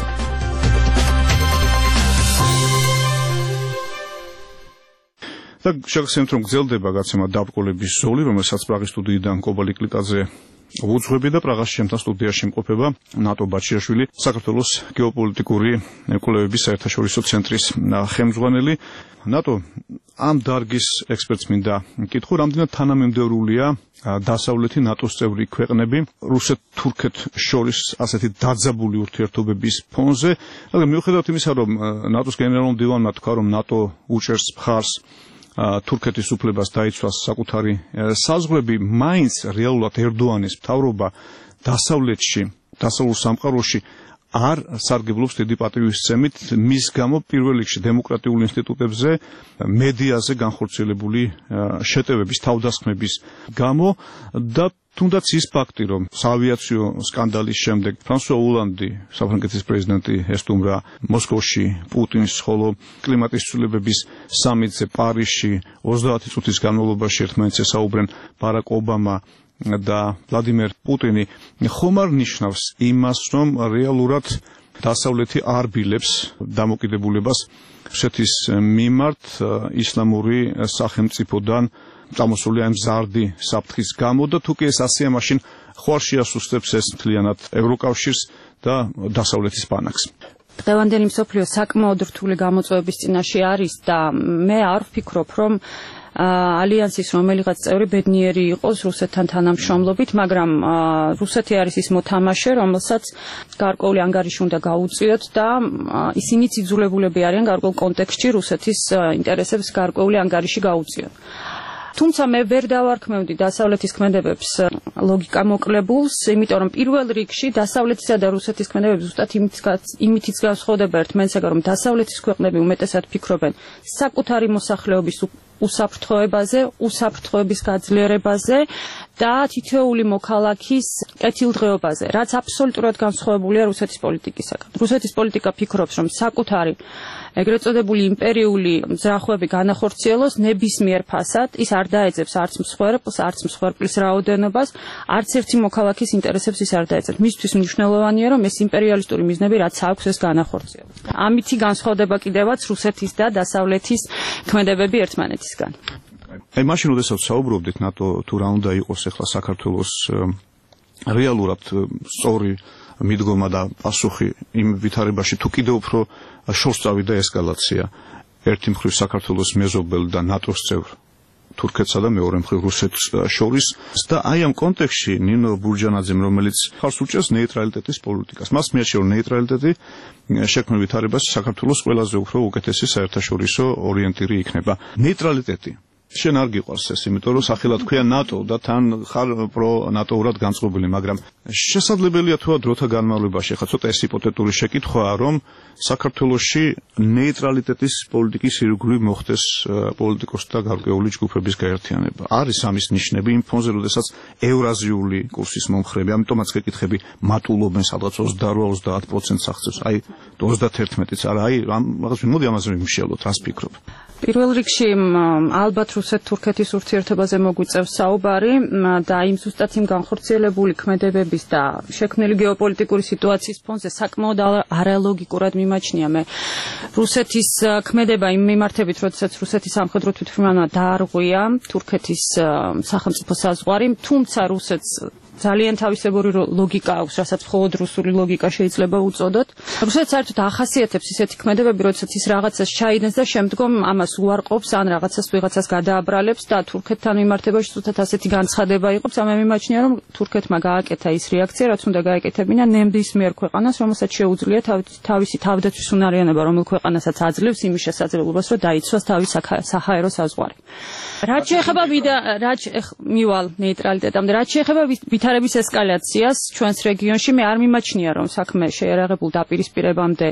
და შეგახსენებთ, რომ გრძელდება გაცემა დაბრკოლების ზოლი, რომელსაც პრაღის სტუდიიდან კობალი კლიკაძე უძღვები და პრაღაში ჩემთან სტუდიაში იმყოფება ნატო ბაჩიაშვილი, საქართველოს გეოპოლიტიკური კვლევების საერთაშორისო ცენტრის ხელმძღვანელი. ნატო ამ დარგის ექსპერტს მინდა მკითხო, რამდენად თანამიმდევრულია დასავლეთი ნატოს წევრი ქვეყნები რუსეთ-თურქეთ შორის ასეთი დაძაბული ურთიერთობების ფონზე. მაგრამ მიუხედავად იმისა, რომ ნატოს გენერალურ მდივანმა თქვა, რომ ნატო უჭერს მხარს თურქეთის უფლებას დაიცვას საკუთარი საზღვრები, მაინც რეალურად ერდოანის მთავრობა დასავლეთში, დასავლურ სამყაროში არ სარგებლობს დიდი პატივისცემით, მის გამო პირველ რიგში დემოკრატიულ ინსტიტუტებზე, მედიაზე განხორციელებული შეტევების თავდასხმების გამო და თუნდაც ის ფაქტი, რომ საავიაციო სკანდალის შემდეგ ფრანსუა ოლანდი, საფრანგეთის პრეზიდენტი ესტუმრა მოსკოვში პუტინს, ხოლო კლიმატის ცვლილებების სამიტზე პარიზში ოცდაათი წუთის განმავლობაში ერთმანეთს ესაუბრენ ბარაკ ობამა და ვლადიმერ პუტინი, ხომ არ ნიშნავს იმას, რომ რეალურად დასავლეთი არ ბილებს დამოკიდებულებას რუსეთის მიმართ ისლამური სახელმწიფოდან წამოსული ამ ზარდი საფრთხის გამო და თუ კი ეს ასეა, მაშინ ხوار შეასუსტებს ეს მთლიანად ევროკავშირს და დასავლეთის ბანაკს. დღევანდელი მსოფლიო საკმაოდ რთული გამოწვევების წინაშე არის და მე არ ვფიქრობ, რომ ალიანსის რომელიღაც წევრი ბედნიერი იყოს რუსეთთან თანამშრომლობით, მაგრამ რუსეთი არის ის მოთამაშე, რომელსაც გარკვეული ანგარიში უნდა გაუწიოთ და ისინიც იძულებულები არიან გარკვეულ კონტექსტში რუსეთის ინტერესებს გარკვეული ანგარიში გაუწიოთ. თუმცა მე ვერ დავარქმევდი დასავლეთის ქმედებებს ლოგიკა მოკლებულს, იმიტომ რომ პირველ რიგში დასავლეთისა და რუსეთის ქმედებები ზუსტად იმითიც განსხვავდება ერთმანეთისაგან, რომ დასავლეთის ქვეყნები უმეტესად ფიქრობენ საკუთარი მოსახლეობის უსაფრთხოებაზე, უსაფრთხოების გაძლიერებაზე და თითოეული მოქალაქის კეთილდღეობაზე, რაც აბსოლუტურად განსხვავებულია რუსეთის პოლიტიკისაგან. რუსეთის პოლიტიკა ფიქრობს, რომ საკუთარი ეგრეთ წოდებული იმპერიული ძრახვები განახორციელოს ნებისმიერ ფასად, ის არ დაეძებს არც მსხვერპლს, არც მსხვერპლის რაოდენობას, არც ერთი მოქალაქის ინტერესებს ის არ დაეძებს. მისთვის მნიშვნელოვანია, რომ ეს იმპერიალისტური მიზნები რაც აქვს, ეს განახორციელოს. ამითი განსხვავდება კიდევაც რუსეთის და დასავლეთის ქმედებები ერთმანეთისგან. აი მაშინ, როდესაც საუბრობდით ნატო თუ რა უნდა იყოს ახლა საქართველოს რეალურად სწორი მიდგომა და პასუხი იმ ვითარებაში თუ კიდევ უფრო შორს წავიდა ესკალაცია ერთი მხრივ საქართველოს მეზობელ და ნატოს წევრ თურქეთსა და მეორე მხრივ რუსეთს შორის და აი ამ კონტექსტში ნინო ბურჯანაძემ რომელიც ხარს უჭერს ნეიტრალიტეტის პოლიტიკას მას მიაჩნია რომ ნეიტრალიტეტი შექმნილ ვითარებაში საქართველოს ყველაზე უფრო უკეთესი საერთაშორისო ორიენტირი იქნება ნეიტრალიტეტი შენ არ გიყვარს ეს იმიტომ რომ სახელად ქვია ნატო და თან ხარ პრო ნატოურად განწყობილი მაგრამ შესაძლებელია თუ დროთა განმავლობაში ხა ცოტა ეს ჰიპოთეტური შეკითხვაა რომ საქართველოში ნეიტრალიტეტის პოლიტიკის ირგვლივ მოხდეს პოლიტიკოსთა გარკვეული ჯგუფების გაერთიანება არის ამის ნიშნები იმ ფონზე როდესაც ევრაზიული კურსის მომხრეები ამიტომაც გეკითხები მატულობენ სადღაც ოცდაორი ოცდაათ პროცენტს აღწევს აი ოცდაათი არა აი რაღაც მოდი ამაზე ვიმშიალოთ რას ფიქრობ პირველ რიგში ალბათ რუსეთ-თურქეთის ურთიერთობაზე მოგვიწევს საუბარი და იმ ზუსტად იმ განხორციელებული ქმედებების და შექმნილი გეოპოლიტიკური სიტუაციის ფონზე საკმაოდ არალოგიკურად მიმაჩნია მე რუსეთის ქმედება იმ მიმართებით, როდესაც რუსეთის სამხედრო თვითმფრინავმა დაარღვია თურქეთის სახელმწიფო საზღვარი, თუმცა რუსეთს ძალიან თავისებური ლოგიკა აქვს, რასაც მხოლოდ რუსული ლოგიკა შეიძლება უწოდოთ. რუსეთს საერთოდ ახასიათებს ისეთი ქმედებები, როდესაც ის რაღაცას ჩაიდენს და შემდგომ ამას უარყოფს, ან რაღაცას ვიღაცას გადააბრალებს და თურქეთთან მიმართებაში ზუსტად ასეთი განცხადება იყოფს. ამე მიმაჩნია, რომ თურქეთმა გააკეთა ის რეაქცია, რაც უნდა გაეკეთებინა ნებისმიერ ქვეყანას, რომელსაც შეუძლია თავისი თავდაცვის უნარიანობა, რომელ ქვეყანასაც აძლევს იმის შესაძლებლობას, რომ დაიცვას თავის საჰაერო საზღვარი. რაც შეეხება რაც მივალ ნეიტრალიტეტამდე, რაც შეეხება ვითარების ესკალაციას ჩვენს რეგიონში მე არ მიმაჩნია რომ საქმე შეერაღებულ დაპირისპირებამდე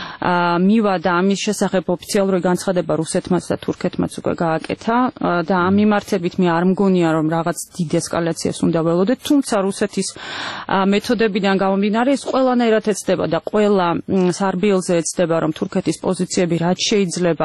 მივა და ამის შესახებ ოფიციალური განცხადება რუსეთმაც და თურქეთმაც უკვე გააკეთა და ამ მიმართებით მე არ მგონია რომ რაღაც დიდ ესკალაციას უნდა ველოდეთ თუმცა რუსეთის მეთოდებიდან გამომდინარე ეს ყველანაირად ეცდება და ყველა სარბიელზე ეცდება რომ თურქეთის პოზიციები რაც შეიძლება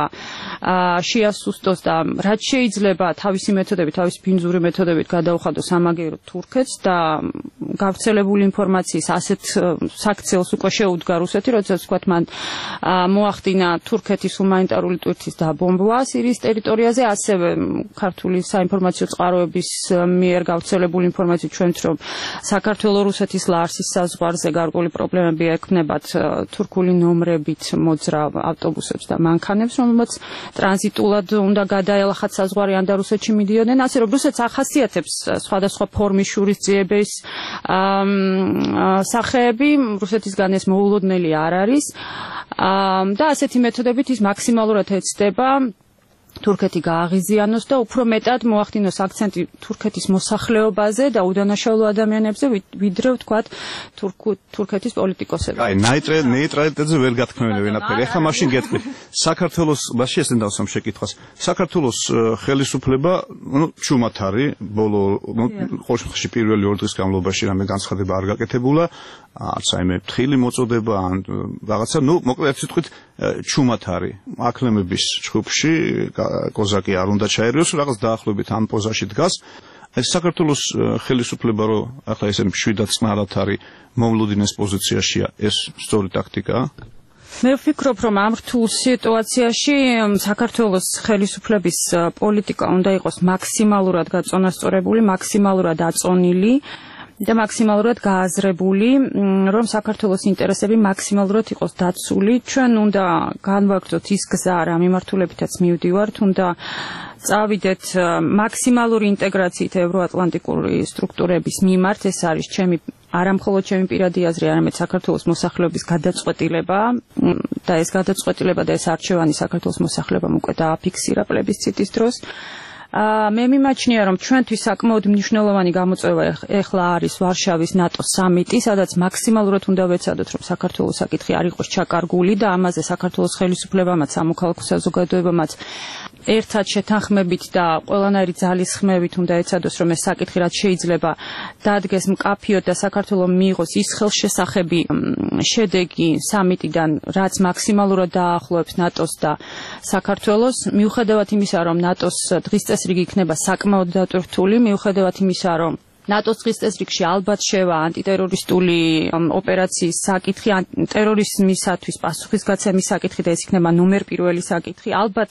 შეასუსტოს და რაც შეიძლება თავისი მეთოდებით თავისი ბინძური მეთოდებით გადაუხადოს ამაგერო თურქეთს და გავრცელებული ინფორმაციის ასეთ საქციელს უკვე შეუდგა რუსეთი, როდესაც თქვათ მან მოახდინა თურქეთის ჰუმანიტარული ტვირთის დაბომბვა სირიის ტერიტორიაზე, ასევე ქართული საინფორმაციო წყაროების მიერ გავრცელებული ინფორმაციით ჩვენთ რომ საქართველო-რუსეთის ლარსის საზღვარზე გარკვეული პრობლემები ექმნებათ თურქული ნომრებით მოძრავ ავტობუსებს და მანქანებს, რომელმაც ტრანზიტულად უნდა გადაელახათ საზღვარი ან და რუსეთში მიდიოდნენ, ასე რომ რუსეთს ახასიათებს სხვადასხვა ფორმის შურისძიების სახეები, რუსეთისგან ეს მოულოდნელი არ არის და ასეთი მეთოდებით ის მაქსიმალურად ეცდება თურქეთი გააღიზიანოს და უფრო მეტად მოახდინოს აქცენტი თურქეთის მოსახლეობაზე და უდანაშაულო ადამიანებზე, ვიდრე ვთქვათ თურქეთის პოლიტიკოსებზე. აი, ნეიტრალიტეტზე ვერ გათქმევენ ვერაფერი. ეხლა მაშინ გეტყვით, საქართველოს მაშინ ესენ დავსამ შეკითხვას. საქართველოს ხელისუფლება, ну, ჩუმად არის, ბოლო ყოველ შემთხვევაში პირველი ორი დღის განმავლობაში რამე განცხადება არ გაკეთებულა, არც აიმე ფთხილი მოწოდება ან რაღაცა, ну, მოკლედ ერთ სიტყვით ჩუმად არის. აკლემების ჯგუფში კოზაკი არ უნდა ჩაერიოს, რაღაც დაახლოებით ამ პოზაში დგას. ეს საქართველოს ხელისუფლება რო ახლა ესე მშვიდად წყნარად არის მომლუდინეს პოზიციაშია, ეს სწორი ტაქტიკაა? მე ვფიქრობ, რომ ამ რთულ სიტუაციაში საქართველოს ხელისუფლების პოლიტიკა უნდა იყოს მაქსიმალურად გაწონასწორებული, მაქსიმალურად აწონილი და მაქსიმალურად გააზრებული, რომ საქართველოს ინტერესები მაქსიმალურად იყოს დაცული. ჩვენ უნდა განვაგრძოთ ის გზა, რა მიმართულებითაც მივდივართ, უნდა წავიდეთ მაქსიმალური ინტეგრაციით ევროატლანტიკური სტრუქტურების მიმართ. ეს არის ჩემი არა მხოლოდ ჩემი პირადი აზრი, არამედ საქართველოს მოსახლეობის გადაწყვეტილება და ეს გადაწყვეტილება და ეს არჩევანი საქართველოს მოსახლეობამ უკვე დააფიქსირა პლებისციტის დროს. მე მიმაჩნია, რომ ჩვენთვის საკმაოდ მნიშვნელოვანი გამოწვევა ეხლა არის ვარშავის ნატოს სამიტი, სადაც მაქსიმალურად უნდა ვეცადოთ, რომ საქართველოს საკითხი არ იყოს ჩაკარგული და ამაზე საქართველოს ხელისუფლებამაც, სამოქალაქო საზოგადოებამაც ერთად შეთანხმებით და ყველანაირი ძალის ხმევით უნდა ეცადოს, რომ ეს საკითხი რაც შეიძლება დადგეს მკაფიოდ და საქართველოს მიიღოს ის ხელშესახები შედეგი სამიტიდან, რაც მაქსიმალურად დაახლოებს ნატოს და საქართველოს, მიუხედავად იმისა, რომ ნატოს დღის წესრიგი იქნება საკმაოდ დატვირთული, მიუხედავად იმისა, რომ ნატოს დღის წესრიგში ალბათ შევა ანტიტერორისტული ოპერაციის საკითხი, ტერორიზმისათვის პასუხისგაცემის საკითხი და ეს იქნება ნომერ პირველი საკითხი. ალბათ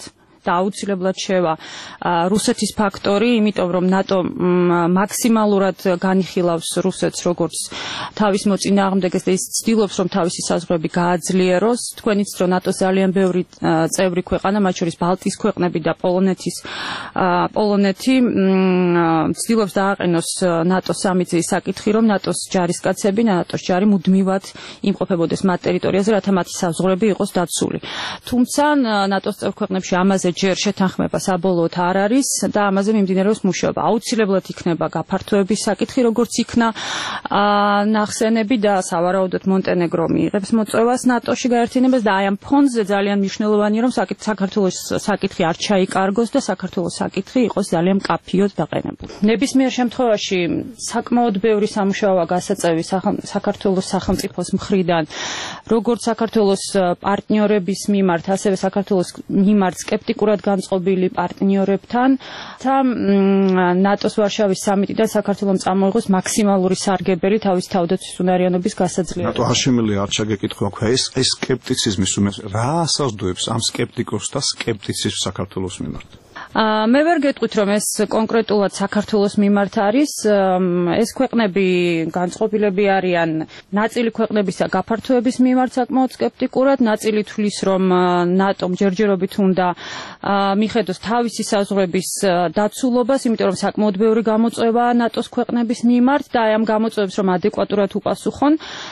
და აუცილებლად შევა რუსეთის ფაქტორი, იმიტომ რომ ნატო მაქსიმალურად განიხილავს რუსეთს როგორც თავის მოწინააღმდეგეს და ის ცდილობს რომ თავისი საზღვრები გააძლიეროს. თქვენიც რომ ნატოს ძალიან ბევრი წევრი ქვეყანა, მათ შორის ბალტიის ქვეყნები და პოლონეთის პოლონეთი ცდილობს დააყენოს ნატოს სამიწის საკითხი, რომ ნატოს ჯარისკაცები, ნატოს ჯარი მუდმივად იმყოფებოდეს მათ ტერიტორიაზე, რათა მათი საზღვრები იყოს დაცული. თუმცა ნატოს წევრ ქვეყნებში ამაზე ჯერ შეთანხმება საბოლოოდ არ არის და ამაზე მიმდინარეობს მუშაობა. აუცილებლად იქნება გაფართოების საკითხი, როგორც იქნა ნახსენები და სავარაუდოდ მონტენეგრო მიიღებს მოწვევას ნატოში გაერთიანებას და აი ამ ფონზე ძალიან მნიშვნელოვანია რომ საქართველოს საკითხი არ ჩაიკარგოს და საქართველოს საკითხი იყოს ძალიან მკაფიოდ დაყენებული. ნებისმიერ შემთხვევაში საკმაოდ ბევრი სამუშაოა გასაწევი საქართველოს სახელმწიფოს მხრიდან, როგორც საქართველოს პარტნიორების მიმართ, ასევე საქართველოს მიმართ სკეპტიკურად განწყობილი პარტნიორებთან და ნატოს ვარშავის სამიტიდან საქართველოს წამოიღოს მაქსიმალური სარგებელი თავის თავდაცვის უნარიანობის გასაძლიერებლად. ნატო ჰაშიმელი არ ჩაგეკითხვა ქვია ეს ეს სკეპტიციზმის უმეტეს რა ასაზრდოებს ამ სკეპტიკოსს და სკეპტიციზმს საქართველოს მიმართ? მე ვერ გეტყვით რომ ეს კონკრეტულად საქართველოს მიმართ არის, ეს ქვეყნები განწყობილები არიან ნაწილი ქვეყნებისა გაფართოების მიმართ საკმაოდ სკეპტიკურად, ნაწილი თვლის რომ ნატომ ჯერჯერობით უნდა მიხედოს თავისი საზღვრების დაცულობას, იმიტომ რომ საკმაოდ ბევრი გამოწვევაა ნატოს ქვეყნების მიმართ და აი ამ გამოწვევებს რომ ადეკვატურად უპასუხონ,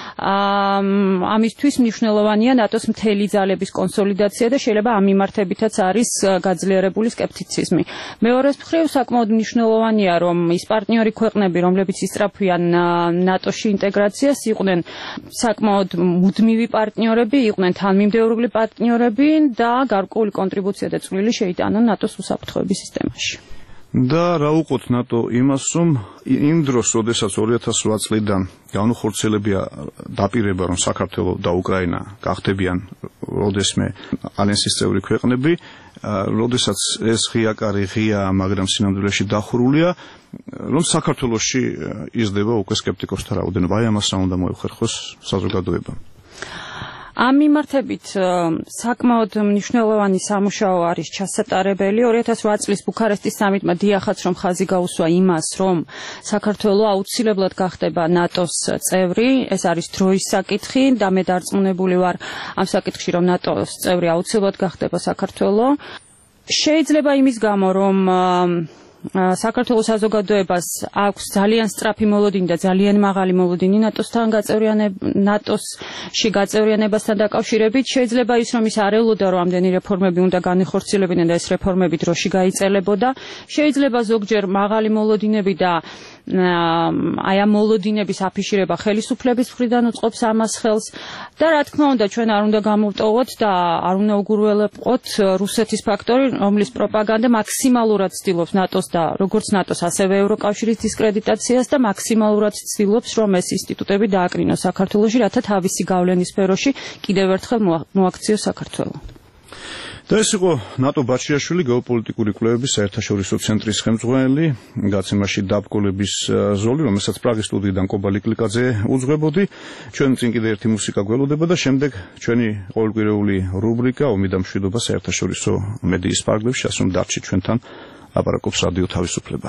ამისთვის მნიშვნელოვანია ნატოს მთელი ძალების კონსოლიდაცია და შეიძლება ამ მიმართებითაც არის გაძლიერებული სკეპტიციზმი. მეორეს მხრივ საკმაოდ მნიშვნელოვანია რომ ის პარტნიორი ქვეყნები, რომლებიც ისწრაფვიან ნატოში ინტეგრაციას, იყვნენ საკმაოდ მუდმივი პარტნიორები, იყვნენ თანმიმდევრული პარტნიორები და გარკვეული კონტრიბუცია და წვლილი შეიტანონ ნატოს უსაფრთხოების სისტემაში. და რა უყოთ ნატო იმას, რომ იმ დროს, როდესაც ორი ათას ოთხ წლიდან განუხორციელებია დაპირება, რომ საქართველო და უკრაინა გახდებიან როდესმე ალიანსის წევრი ქვეყნები, როდესაც ეს ღიაკარი ღია, მაგრამ სინამდვილეში დახურულია, რომ საქართველოში იზრდება უკვე სკეპტიკოსთა რაოდენობა. აი ამას რა უნდა მოეხერხოს საზოგადოებამ. ამ მიმართებით საკმაოდ მნიშვნელოვანი სამუშაო არის ჩასატარებელი. ორი ათას ოთხ წლის ბუქარესტის სამიტმა დიახაც რომ ხაზი გაუსვა იმას, რომ საქართველო აუცილებლად გახდება ნატოს წევრი, ეს არის დროის საკითხი და მე დარწმუნებული ვარ ამ საკითხში, რომ ნატოს წევრი აუცილებლად გახდება საქართველო. შეიძლება იმის გამო, რომ საქართველოს საზოგადოებას აქვს ძალიან სწრაფი მოლოდინი და ძალიან მაღალი მოლოდინი ნატოსთან ნატოსში გაწევრიანებასთან დაკავშირებით. შეიძლება ის რომ ის არ ელოდა რომ ამდენი რეფორმები უნდა განიხორციელებინა და ეს რეფორმები დროში გაიწელებოდა. შეიძლება ზოგჯერ მაღალი მოლოდინები და აი ამ მოლოდინების აფიშირება ხელისუფლების მხრიდან უწყობს ამას ხელს და რა თქმა უნდა ჩვენ არ უნდა გამოვტოვოთ და არ უნდა უგურველებყოთ რუსეთის ფაქტორი, რომლის პროპაგანდა მაქსიმალურად ცდილობს ნატოს და როგორც ნატოს, ასევე ევროკავშირის დისკრედიტაციას და მაქსიმალურად ცდილობს რომ ეს ინსტიტუტები დააკრინოს საქართველოში, რათა თავისი გავლენის სფეროში კიდევ ერთხელ მოაქციოს საქართველო. და ეს იყო ნატო ბაჩიაშვილი, გეოპოლიტიკური კვლევების საერთაშორისო ცენტრის ხელმძღვანელი, გაცემაში დაბგოლების ზოლი, რომელსაც პრაღის სტუდიიდან კობალი კლიკაძე უძღვებოდი. ჩვენ წინ კიდე ერთი მუსიკა გველოდება და შემდეგ ჩვენი ყოველკვირეული რუბრიკა ომი და მშვიდობა საერთაშორისო მედიის ფარგლებში, ასე რომ დარჩით ჩვენთან, აპარაკობს რადიო თავისუფლება.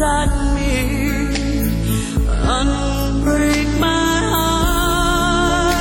Unbreak my heart.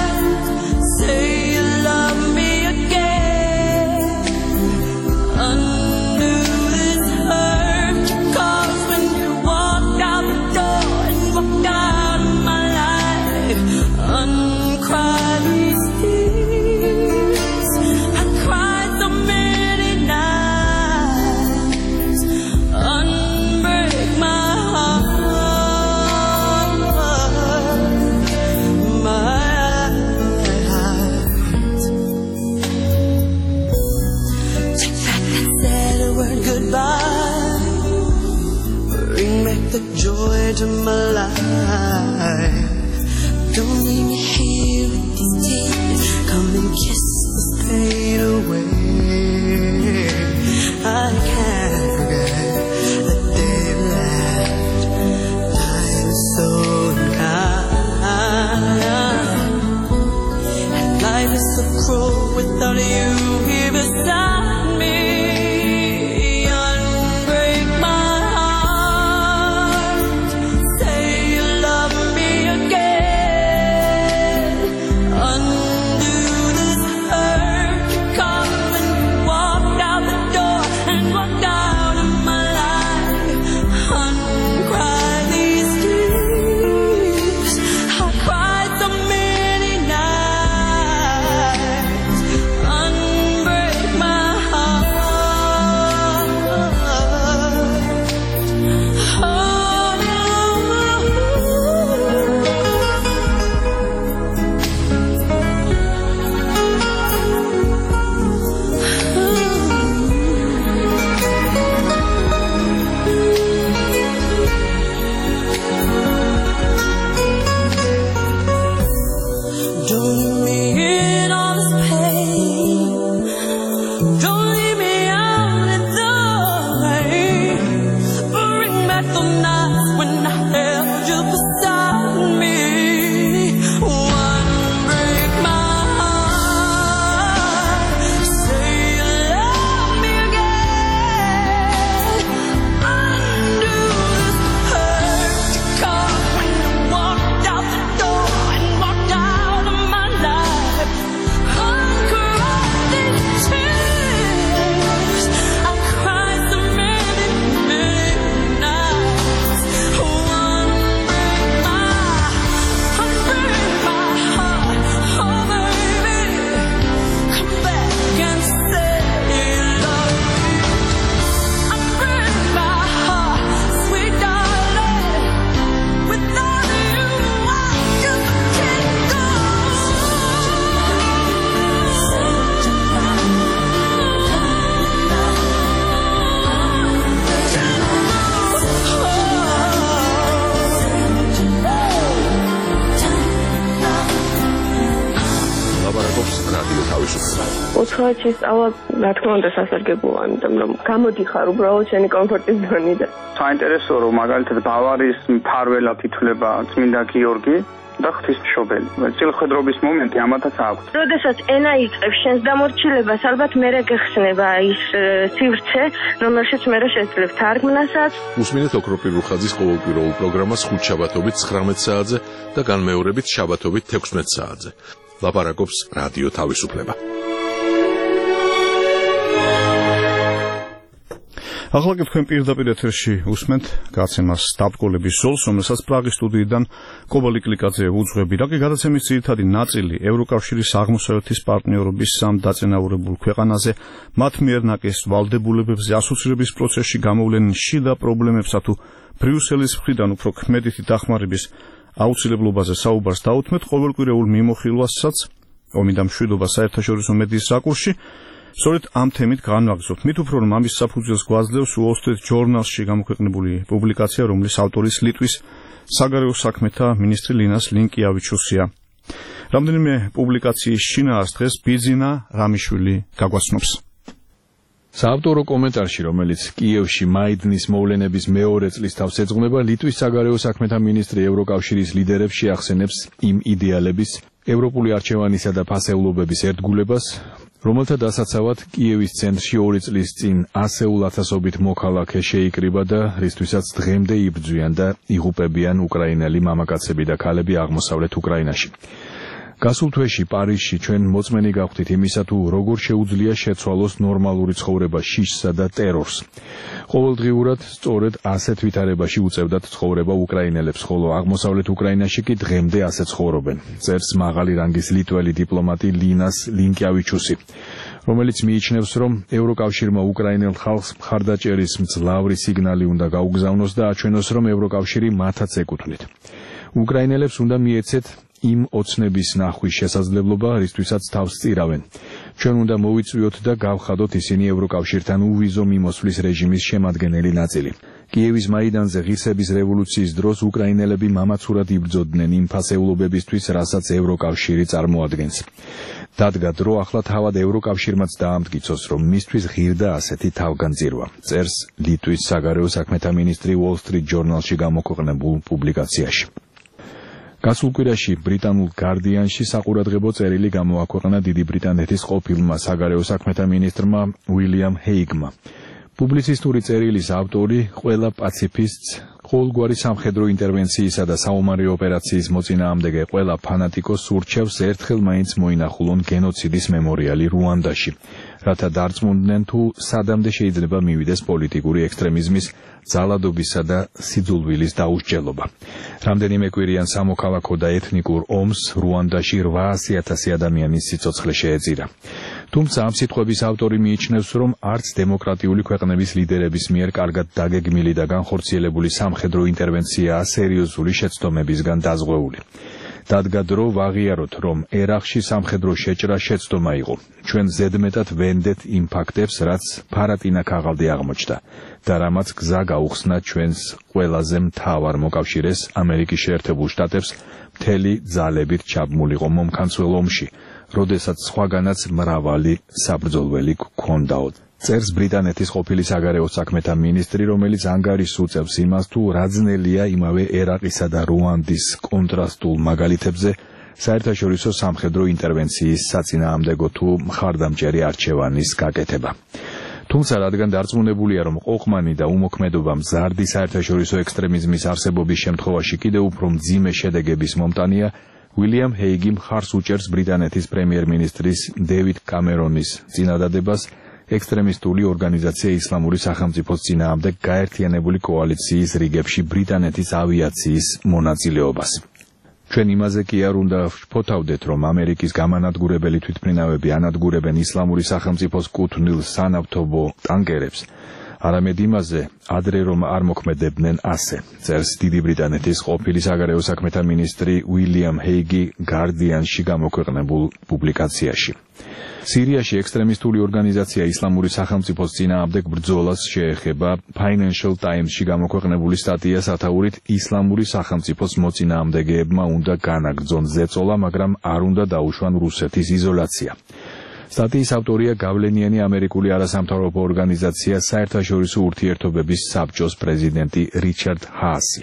Don't leave me in all this pain. Don't leave me out in the rain. Bring back the nights when I held you beside me. One break my heart. Say you love me again. Undo this hurt you caused when you walked out the door and walked out of my life. Uncross these tears. I cried so many, many nights. One break my, one break my heart. Oh baby, come back and say you love me. One break my heart, sweet darling. Without you, I just can't go. ლაპარაკობს რადიო თავისუფლება. ოთხი სწავლა, რა თქმა უნდა, სასარგებლოა, იმიტომ რომ გამოდიხარ უბრალოდ შენი კომფორტის ზონიდან. საინტერესოა, რომ მაგალითად ბავარიის მფარველად ითვლება წმინდა გიორგი და ღვთისმშობელი. წილხვედრობის მომენტი ამათაც აქვს. როდესაც ენა იწყებს შენს დამორჩილებას, ალბათ მერე გეხსნება ის э, სივრცე, რომელშიც მერე შეძლებ თარგმნასაც. უსმინეთ ოქროპირ რუხაძის ყოველკვირეულ პროგრამას ხუთშაბათობით ცხრამეტ საათზე და განმეორებით შაბათობით თექვსმეტ საათზე. ლაპარაკობს რადიო თავისუფლება. ახლა კი თქვენ პირდაპირ ეთერში უსმენთ გაცემას სტაბკოლების ზოლს, რომელსაც პრაღის სტუდიიდან კობალი კლიკაძე უძღვები. რა კი გადაცემის ძირითადი ნაწილი ევროკავშირის აღმოსავლეთის პარტნიორობის სამ დაწინაურებულ ქვეყანაზე მათ მიერ ნაკის ვალდებულებებზე ასოცირების პროცესში გამოვლენილ შიდა პრობლემებსა თუ ბრიუსელის მხრიდან უფრო ქმედითი დახმარების აუცილებლობაზე საუბარს დაუთმეთ ყოველკვირეულ მიმოხილვასაც ომი და მშვიდობა საერთაშორისო მედიის რაკურსში. სწორედ ამ თემით განვაგრძობთ. მით უფრო რომ ამის საფუძველს გვაძლევს Wall Street Journal-ში გამოქვეყნებული პუბლიკაცია, რომლის ავტორის ლიტვის საგარეო საქმეთა მინისტრი ლინას ლინკიავიჩუსია. რამდენიმე პუბლიკაციის შინაარს დღეს ბიძინა რამიშვილი გაგვაცნობს. საავტორო კომენტარში, რომელიც კიევში მაიდნის მოვლენების მეორე წლის თავს ეძღვნება, ლიტვის საგარეო საქმეთა მინისტრი ევროკავშირის ლიდერებს შეახსენებს იმ იდეალების, ევროპული არჩევანისა და ფასეულობების ერთგულებას, რომელთა დასაცავად კიევის ცენტრში ორი წლის წინ ასეულ ათასობით მოქალაქე შეიკრიბა და რისთვისაც დღემდე იბრძვიან და იღუპებიან უკრაინელი მამაკაცები და ქალები აღმოსავლეთ უკრაინაში. გასულ თვეში პარიზში ჩვენ მოწმენი გავხდით იმისა, თუ როგორ შეუძლია შეცვალოს ნორმალური ცხოვრება შიშსა და ტერორს. ყოველდღიურად სწორედ ასეთ ვითარებაში უწევდათ ცხოვრება უკრაინელებს, ხოლო აღმოსავლეთ უკრაინაში კი დღემდე ასე ცხოვრობენ. წერს მაღალი რანგის ლიტველი დიპლომატი ლინას ლინკიავიჩუსი, რომელიც მიიჩნევს, რომ ევროკავშირმა უკრაინელ ხალხს მხარდაჭერის მძლავრი სიგნალი უნდა გაუგზავნოს და აჩვენოს, რომ ევროკავშირი მათაც ეკუთვნით. უკრაინელებს უნდა მიეცეთ იმ ოცნების ნახვის შესაძლებლობა, რისთვისაც თავს წირავენ. ჩვენ უნდა მოვიწვიოთ და გავხადოთ ისინი ევროკავშირთან უვიზო მიმოსვლის რეჟიმის შემადგენელი ნაწილი. კიევის მაიდანზე ღირსების რევოლუციის დროს უკრაინელები მამაცურად იბრძოდნენ იმ ფასეულობებისთვის, რასაც ევროკავშირი წარმოადგენს. დადგა დრო ახლა თავად ევროკავშირმაც დაამტკიცოს, რომ მისთვის ღირდა ასეთი თავგანწირვა. წერს ლიტვის საგარეო საქმეთა მინისტრი Wall Street Journal-ში გამოქვეყნებულ პუბლიკაციაში. გასულ კვირაში ბრიტანულ Guardian-ში საყურადღებო წერილი გამოაქვეყნა დიდი ბრიტანეთის ყოფილმა საგარეო საქმეთა მინისტრმა უილიამ ჰეიგმა. პუბლიცისტური წერილის ავტორი ყველა პაციფისტს, ყოველგვარი სამხედრო ინტერვენციისა და საომარი ოპერაციის მოწინააღმდეგე ყველა ფანატიკოს ურჩევს ერთხელ მაინც მოინახულონ გენოციდის მემორიალი რუანდაში, რათა დარწმუნდნენ თუ სადამდე შეიძლება მივიდეს პოლიტიკური ექსტრემიზმის, ძალადობისა და სიძულვილის დაუსჯელობა. რამდენიმე კვირიან სამოქალაქო და ეთნიკურ ომს რუანდაში რვაასი ათასი ადამიანის სიცოცხლე შეეწირა. თუმცა ამ სიტყვების ავტორი მიიჩნევს, რომ არც დემოკრატიული ქვეყნების ლიდერების მიერ კარგად დაგეგმილი და განხორციელებული სამხედრო ინტერვენციაა სერიოზული შეცდომებისგან დაზღვეული. დადგა დრო ვაღიაროთ, რომ ერაყში სამხედრო შეჭრა შეცდომა იყო. ჩვენ ზედმეტად ვენდეთ იმ ფაქტებს, რაც ფარატინა ქაღალდი აღმოჩნდა და რამაც გზა გაუხსნა ჩვენს ყველაზე მთავარ მოკავშირეს ამერიკის შეერთებულ შტატებს მთელი ძალებით ჩაბმულიყო მომქანცველ ომში, როდესაც სხვაგანაც მრავალი საბრძოლველი გქონდაო. წერს ბრიტანეთის ყოფილი საგარეო საქმეთა მინისტრი, რომელიც ანგარიშს უწევს იმას, თუ რა ძნელია იმავე ერაყისა და რუანდის კონტრასტულ მაგალითებზე საერთაშორისო სამხედრო ინტერვენციის საწინააღმდეგო თუ მხარდამჭერი არჩევანის გაკეთება. თუმცა რადგან დარწმუნებულია, რომ ყოყმანი და უმოქმედობა მზარდი საერთაშორისო ექსტრემიზმის არსებობის შემთხვევაში კიდევ უფრო მძიმე შედეგების მომტანია, უილიამ ჰეიგი მხარს უჭერს ბრიტანეთის პრემიერ-მინისტრის დევიდ კამერონის წინადადებას ექსტრემისტული ორგანიზაცია ისლამური სახელმწიფოს წინააღმდეგ გაერთიანებული კოალიციის რიგებში ბრიტანეთის ავიაციის მონაწილეობას. ჩვენ იმაზე კი არ უნდა ვფოთავდეთ, რომ ამერიკის გამანადგურებელი თვითმფრინავები ანადგურებენ ისლამური სახელმწიფოს კუთვნილ სანავთობო ტანკერებს, არამედ იმაზე, ადრე რომ არ მოქმედებდნენ ასე, წერს დიდი ბრიტანეთის ყოფილი საგარეო საქმეთა მინისტრი უილიამ ჰეიგი გარდიანში გამოქვეყნებულ პუბლიკაციაში. სირიაში ექსტრემისტული ორგანიზაცია ისლამური სახელმწიფოს წინააღმდეგ ბრძოლას შეეხება Financial Times-ში გამოქვეყნებული სტატია სათაურით ისლამური სახელმწიფოს მოწინააღმდეგეებმა უნდა განაგრძონ ზეწოლა, მაგრამ არ უნდა დაუშვან რუსეთის იზოლაცია. სტატიის ავტორია გავლენიანი ამერიკული არასამთავრობო ორგანიზაცია საერთაშორისო ურთიერთობების საბჭოს პრეზიდენტი რიჩარდ ჰაასი.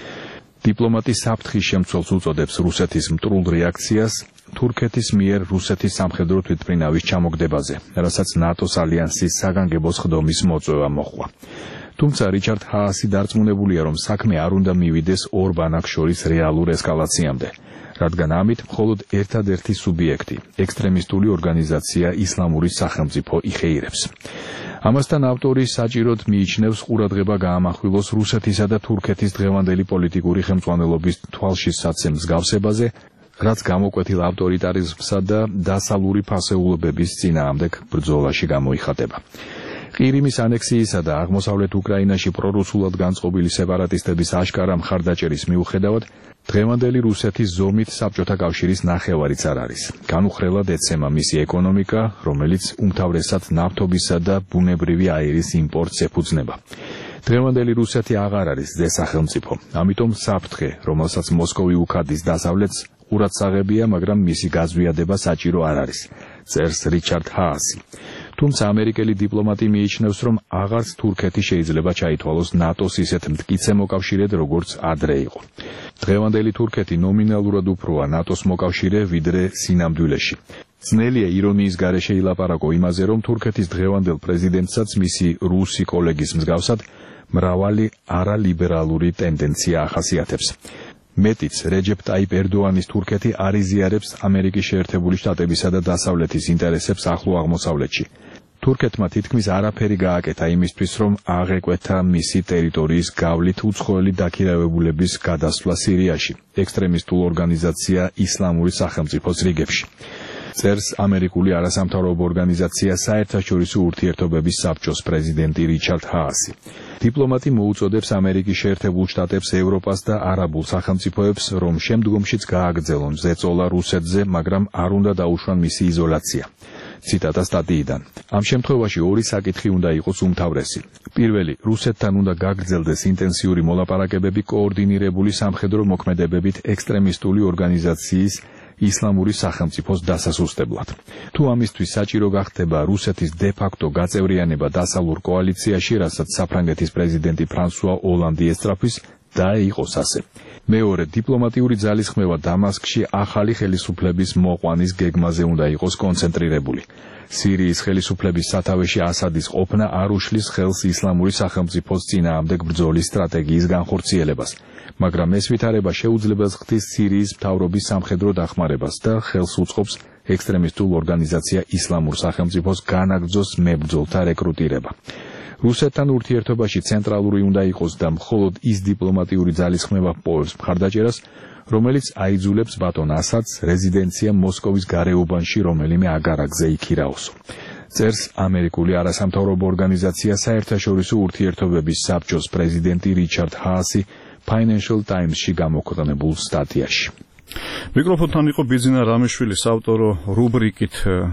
დიპლომატი საფრთხის შემცველს უწოდებს რუსეთის მტრულ რეაქციას თურქეთის მიერ რუსეთის სამხედრო თვითმფრინავის ჩამოგდებაზე, რასაც ნატოს ალიანსის საგანგებო სხდომის მოწვევა მოჰყვა. თუმცა რიჩარდ ჰაასი დარწმუნებულია, რომ საქმე არ უნდა მივიდეს ორ ბანაკს შორის რეალურ ესკალაციამდე, რადგან ამით მხოლოდ ერთადერთი სუბიექტი, ექსტრემისტული ორგანიზაცია ისლამური სახელმწიფო იხეირებს. ამასთან ავტორი საჭიროდ მიიჩნევს ყურადღება გაამახვილოს რუსეთისა და თურქეთის დღევანდელი პოლიტიკური ხელმძღვანელობის თვალშისაცემ მსგავსებაზე, რაც გამოკვეთილ ავტორიტარიზმსა და დასალური ფასეულობების წინააღმდეგ ბრძოლაში გამოიხატება. ყირიმის ანექსიისა და აღმოსავლეთ უკრაინაში პრორუსულად განწყობილი სეპარატისტების აშკარა მხარდაჭერის მიუხედავად, დღევანდელი რუსეთის ზომით საბჭოთა კავშირის ნახევარიც არ არის. განუხრელად ეცემა მისი ეკონომიკა, რომელიც უმთავრესად ნავთობისა და ბუნებრივი აირის იმპორტს ეფუძნება. დღევანდელი რუსეთი აღარ არის ძე სახელმწიფო, ამიტომ საფრთხე, რომელსაც მოსკოვი უქადის დასავლეთს, ყურადსაღებია, მაგრამ მისი გაზვიადება საჭირო არ არის, წერს რიჩარდ ჰაასი. თუმცა ამერიკელი დიპლომატი მიიჩნევს, რომ აღარც თურქეთი შეიძლება ჩაითვალოს ნატოს ისეთ მტკიცე მოკავშირედ, როგორც ადრე იყო. დღევანდელი თურქეთი ნომინალურად უფროა ნატოს მოკავშირე, ვიდრე სინამდვილეში. ძნელია ირონიის გარეშე ილაპარაკო იმაზე, რომ თურქეთის დღევანდელ პრეზიდენტსაც მისი რუსი კოლეგის მსგავსად მრავალი არალიბერალური ტენდენცია ახასიათებს. მეტიც, რეჯეპ ტაიპ ერდოანის თურქეთი არ იზიარებს ამერიკის შეერთებული შტატებისა და დასავლეთის ინტერესებს ახლო აღმოსავლეთში. თურქეთმა თითქმის არაფერი გააკეთა იმისთვის, რომ აღეკვეთა მისი ტერიტორიის გავლით უცხოელი დაქირავებულების გადასვლა სირიაში, ექსტრემისტულ ორგანიზაცია ისლამური სახელმწიფოს რიგებში. წერს ამერიკული არასამთავრობო ორგანიზაცია საერთაშორისო ურთიერთობების საბჭოს პრეზიდენტი რიჩარდ ჰაასი. დიპლომატი მოუწოდებს ამერიკის შეერთებულ შტატებს, ევროპას და არაბულ სახელმწიფოებს, რომ შემდგომშიც გააგრძელონ ზეწოლა რუსეთზე, მაგრამ არ უნდა დაუშვან მისი იზოლაცია. ციტატა სტატიიდან. ამ შემთხვევაში ორი საკითხი უნდა იყოს უმთავრესი. პირველი, რუსეთთან უნდა გაგრძელდეს ინტენსიური მოლაპარაკებები კოორდინირებული სამხედრო მოქმედებებით ექსტრემისტული ორგანიზაციის ისლამური სახელმწიფოს დასასუსტებლად. თუ ამისთვის საჭირო გახდება რუსეთის დე-ფაქტო გაწევრიანება დასავლურ კოალიციაში, რასაც საფრანგეთის პრეზიდენტი ფრანსუა ოლანდი ესწრაფვის, და იყოს ასე. მეორე, დიპლომატიური ძალისხმევა დამასკში ახალი ხელისუფლების მოყვანის გეგმაზე უნდა იყოს კონცენტრირებული. სირიის ხელისუფლების სათავეში ასადის ყოფნა არ უშლის ხელს ისლამური სახელმწიფოს წინააღმდეგ ბრძოლის სტრატეგიის განხორციელებას, მაგრამ ეს ვითარება შეუძლებელს ხდის სირიის მთავრობის სამხედრო დახმარებას და ხელს უწყობს ექსტრემისტულ ორგანიზაცია ისლამურ სახელმწიფოს განაგრძოს მებრძოლთა რეკრუტირება. რუსეთთან ურთიერთობაში ცენტრალური უნდა იყოს და მხოლოდ ის დიპლომატიური ძალისხმევა პოევს მხარდაჭერას, რომელიც აიძულებს ბატონ ასადს რეზიდენცია მოსკოვის გარეუბანში რომელიმე აგარაკზე იქირაოსო. წერს ამერიკული არასამთავრობო ორგანიზაცია საერთაშორისო ურთიერთობების საბჭოს პრეზიდენტი რიჩარდ ჰაასი Financial Times-ში გამოქვეყნებულ სტატიაში. მიკროფონთან იყო ბიძინა რამიშვილი, საავტორო რუბრიკით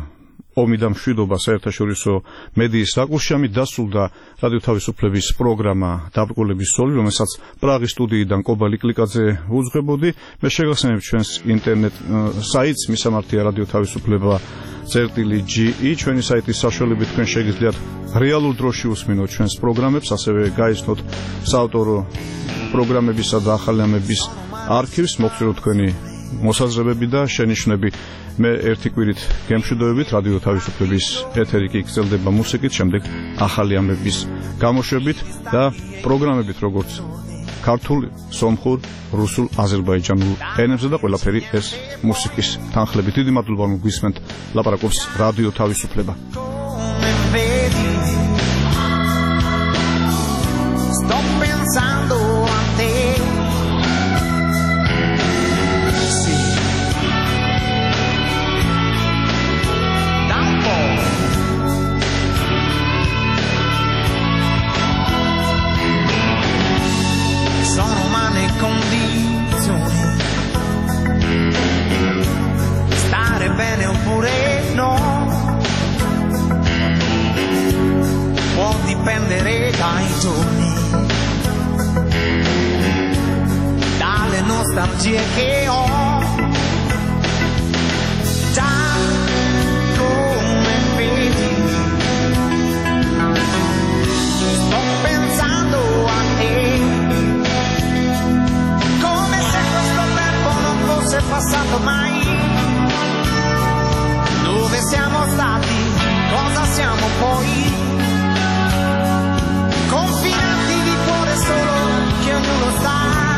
ომი და მშვიდობა საერთაშორისო მედიის საკურსში დასრულდა რადიო თავისუფლების პროგრამა დაბრკოლების ზოლი, რომელსაც პრაღის სტუდიიდან კობალი კლიკაძე უძღვებოდი. მე შეგახსენებ ჩვენს ინტერნეტ საიტს მისამართია რადიო თავისუფლება წერტილი ჯი ი, ჩვენი საიტის საშუალებით თქვენ შეგიძლიათ რეალურ დროში უსმინოთ ჩვენს პროგრამებს, ასევე გაიცნოთ საავტორო პროგრამებისა და ახალი ამების არქივს, მოგწიოთ თქვენი მოსაზრებები და შენიშვნები. მე ერთი კვირით გემშვიდობებით, რადიო თავისუფლების ეთერი კი გრძელდება მუსიკით, შემდეგ ახალი ამების გამოშვებით და პროგრამებით, როგორც ქართულ, სომხურ, რუსულ, აზერბაიჯანულ ენებზე და ყველაფერი ეს მუსიკის თანხლებით. დიდი მადლობა რომ გვისმენთ, ლაპარაკობს რადიო თავისუფლება. Sto pensando a te. Sì. Da un po'. Sono umane condizioni. Stare bene oppure no. Può dipendere dai giorni. Dalle nostalgie che ho, già come vedi, sto pensando a te, come se questo tempo non fosse passato mai. Dove siamo stati, cosa siamo poi, confinati di cuore solo che ognuno sta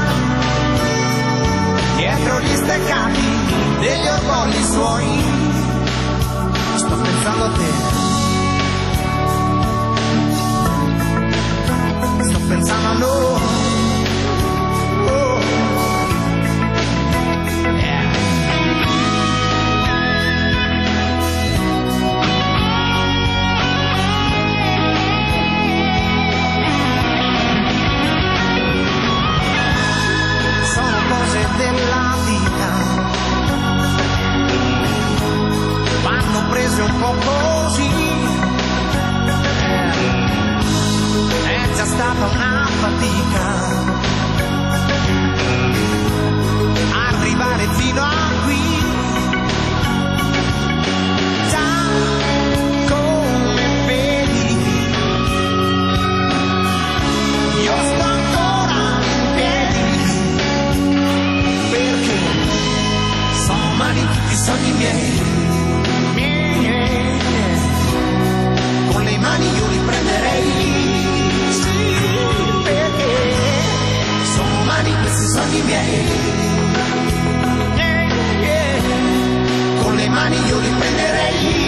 dietro gli steccati degli orgogli suoi. Sto pensando a te, sto pensando a noi. Oh. Yeah. Sono cose della vita, vanno prese un po' così. È già stata una fatica arrivare fino a qui. Già come vedi, io sto ancora in piedi, perché sono umani tutti i sogni miei, miei, con le mani io li prenderei, sì, perché sono umani questi sogni miei, yeah, yeah, con le mani io li prenderei.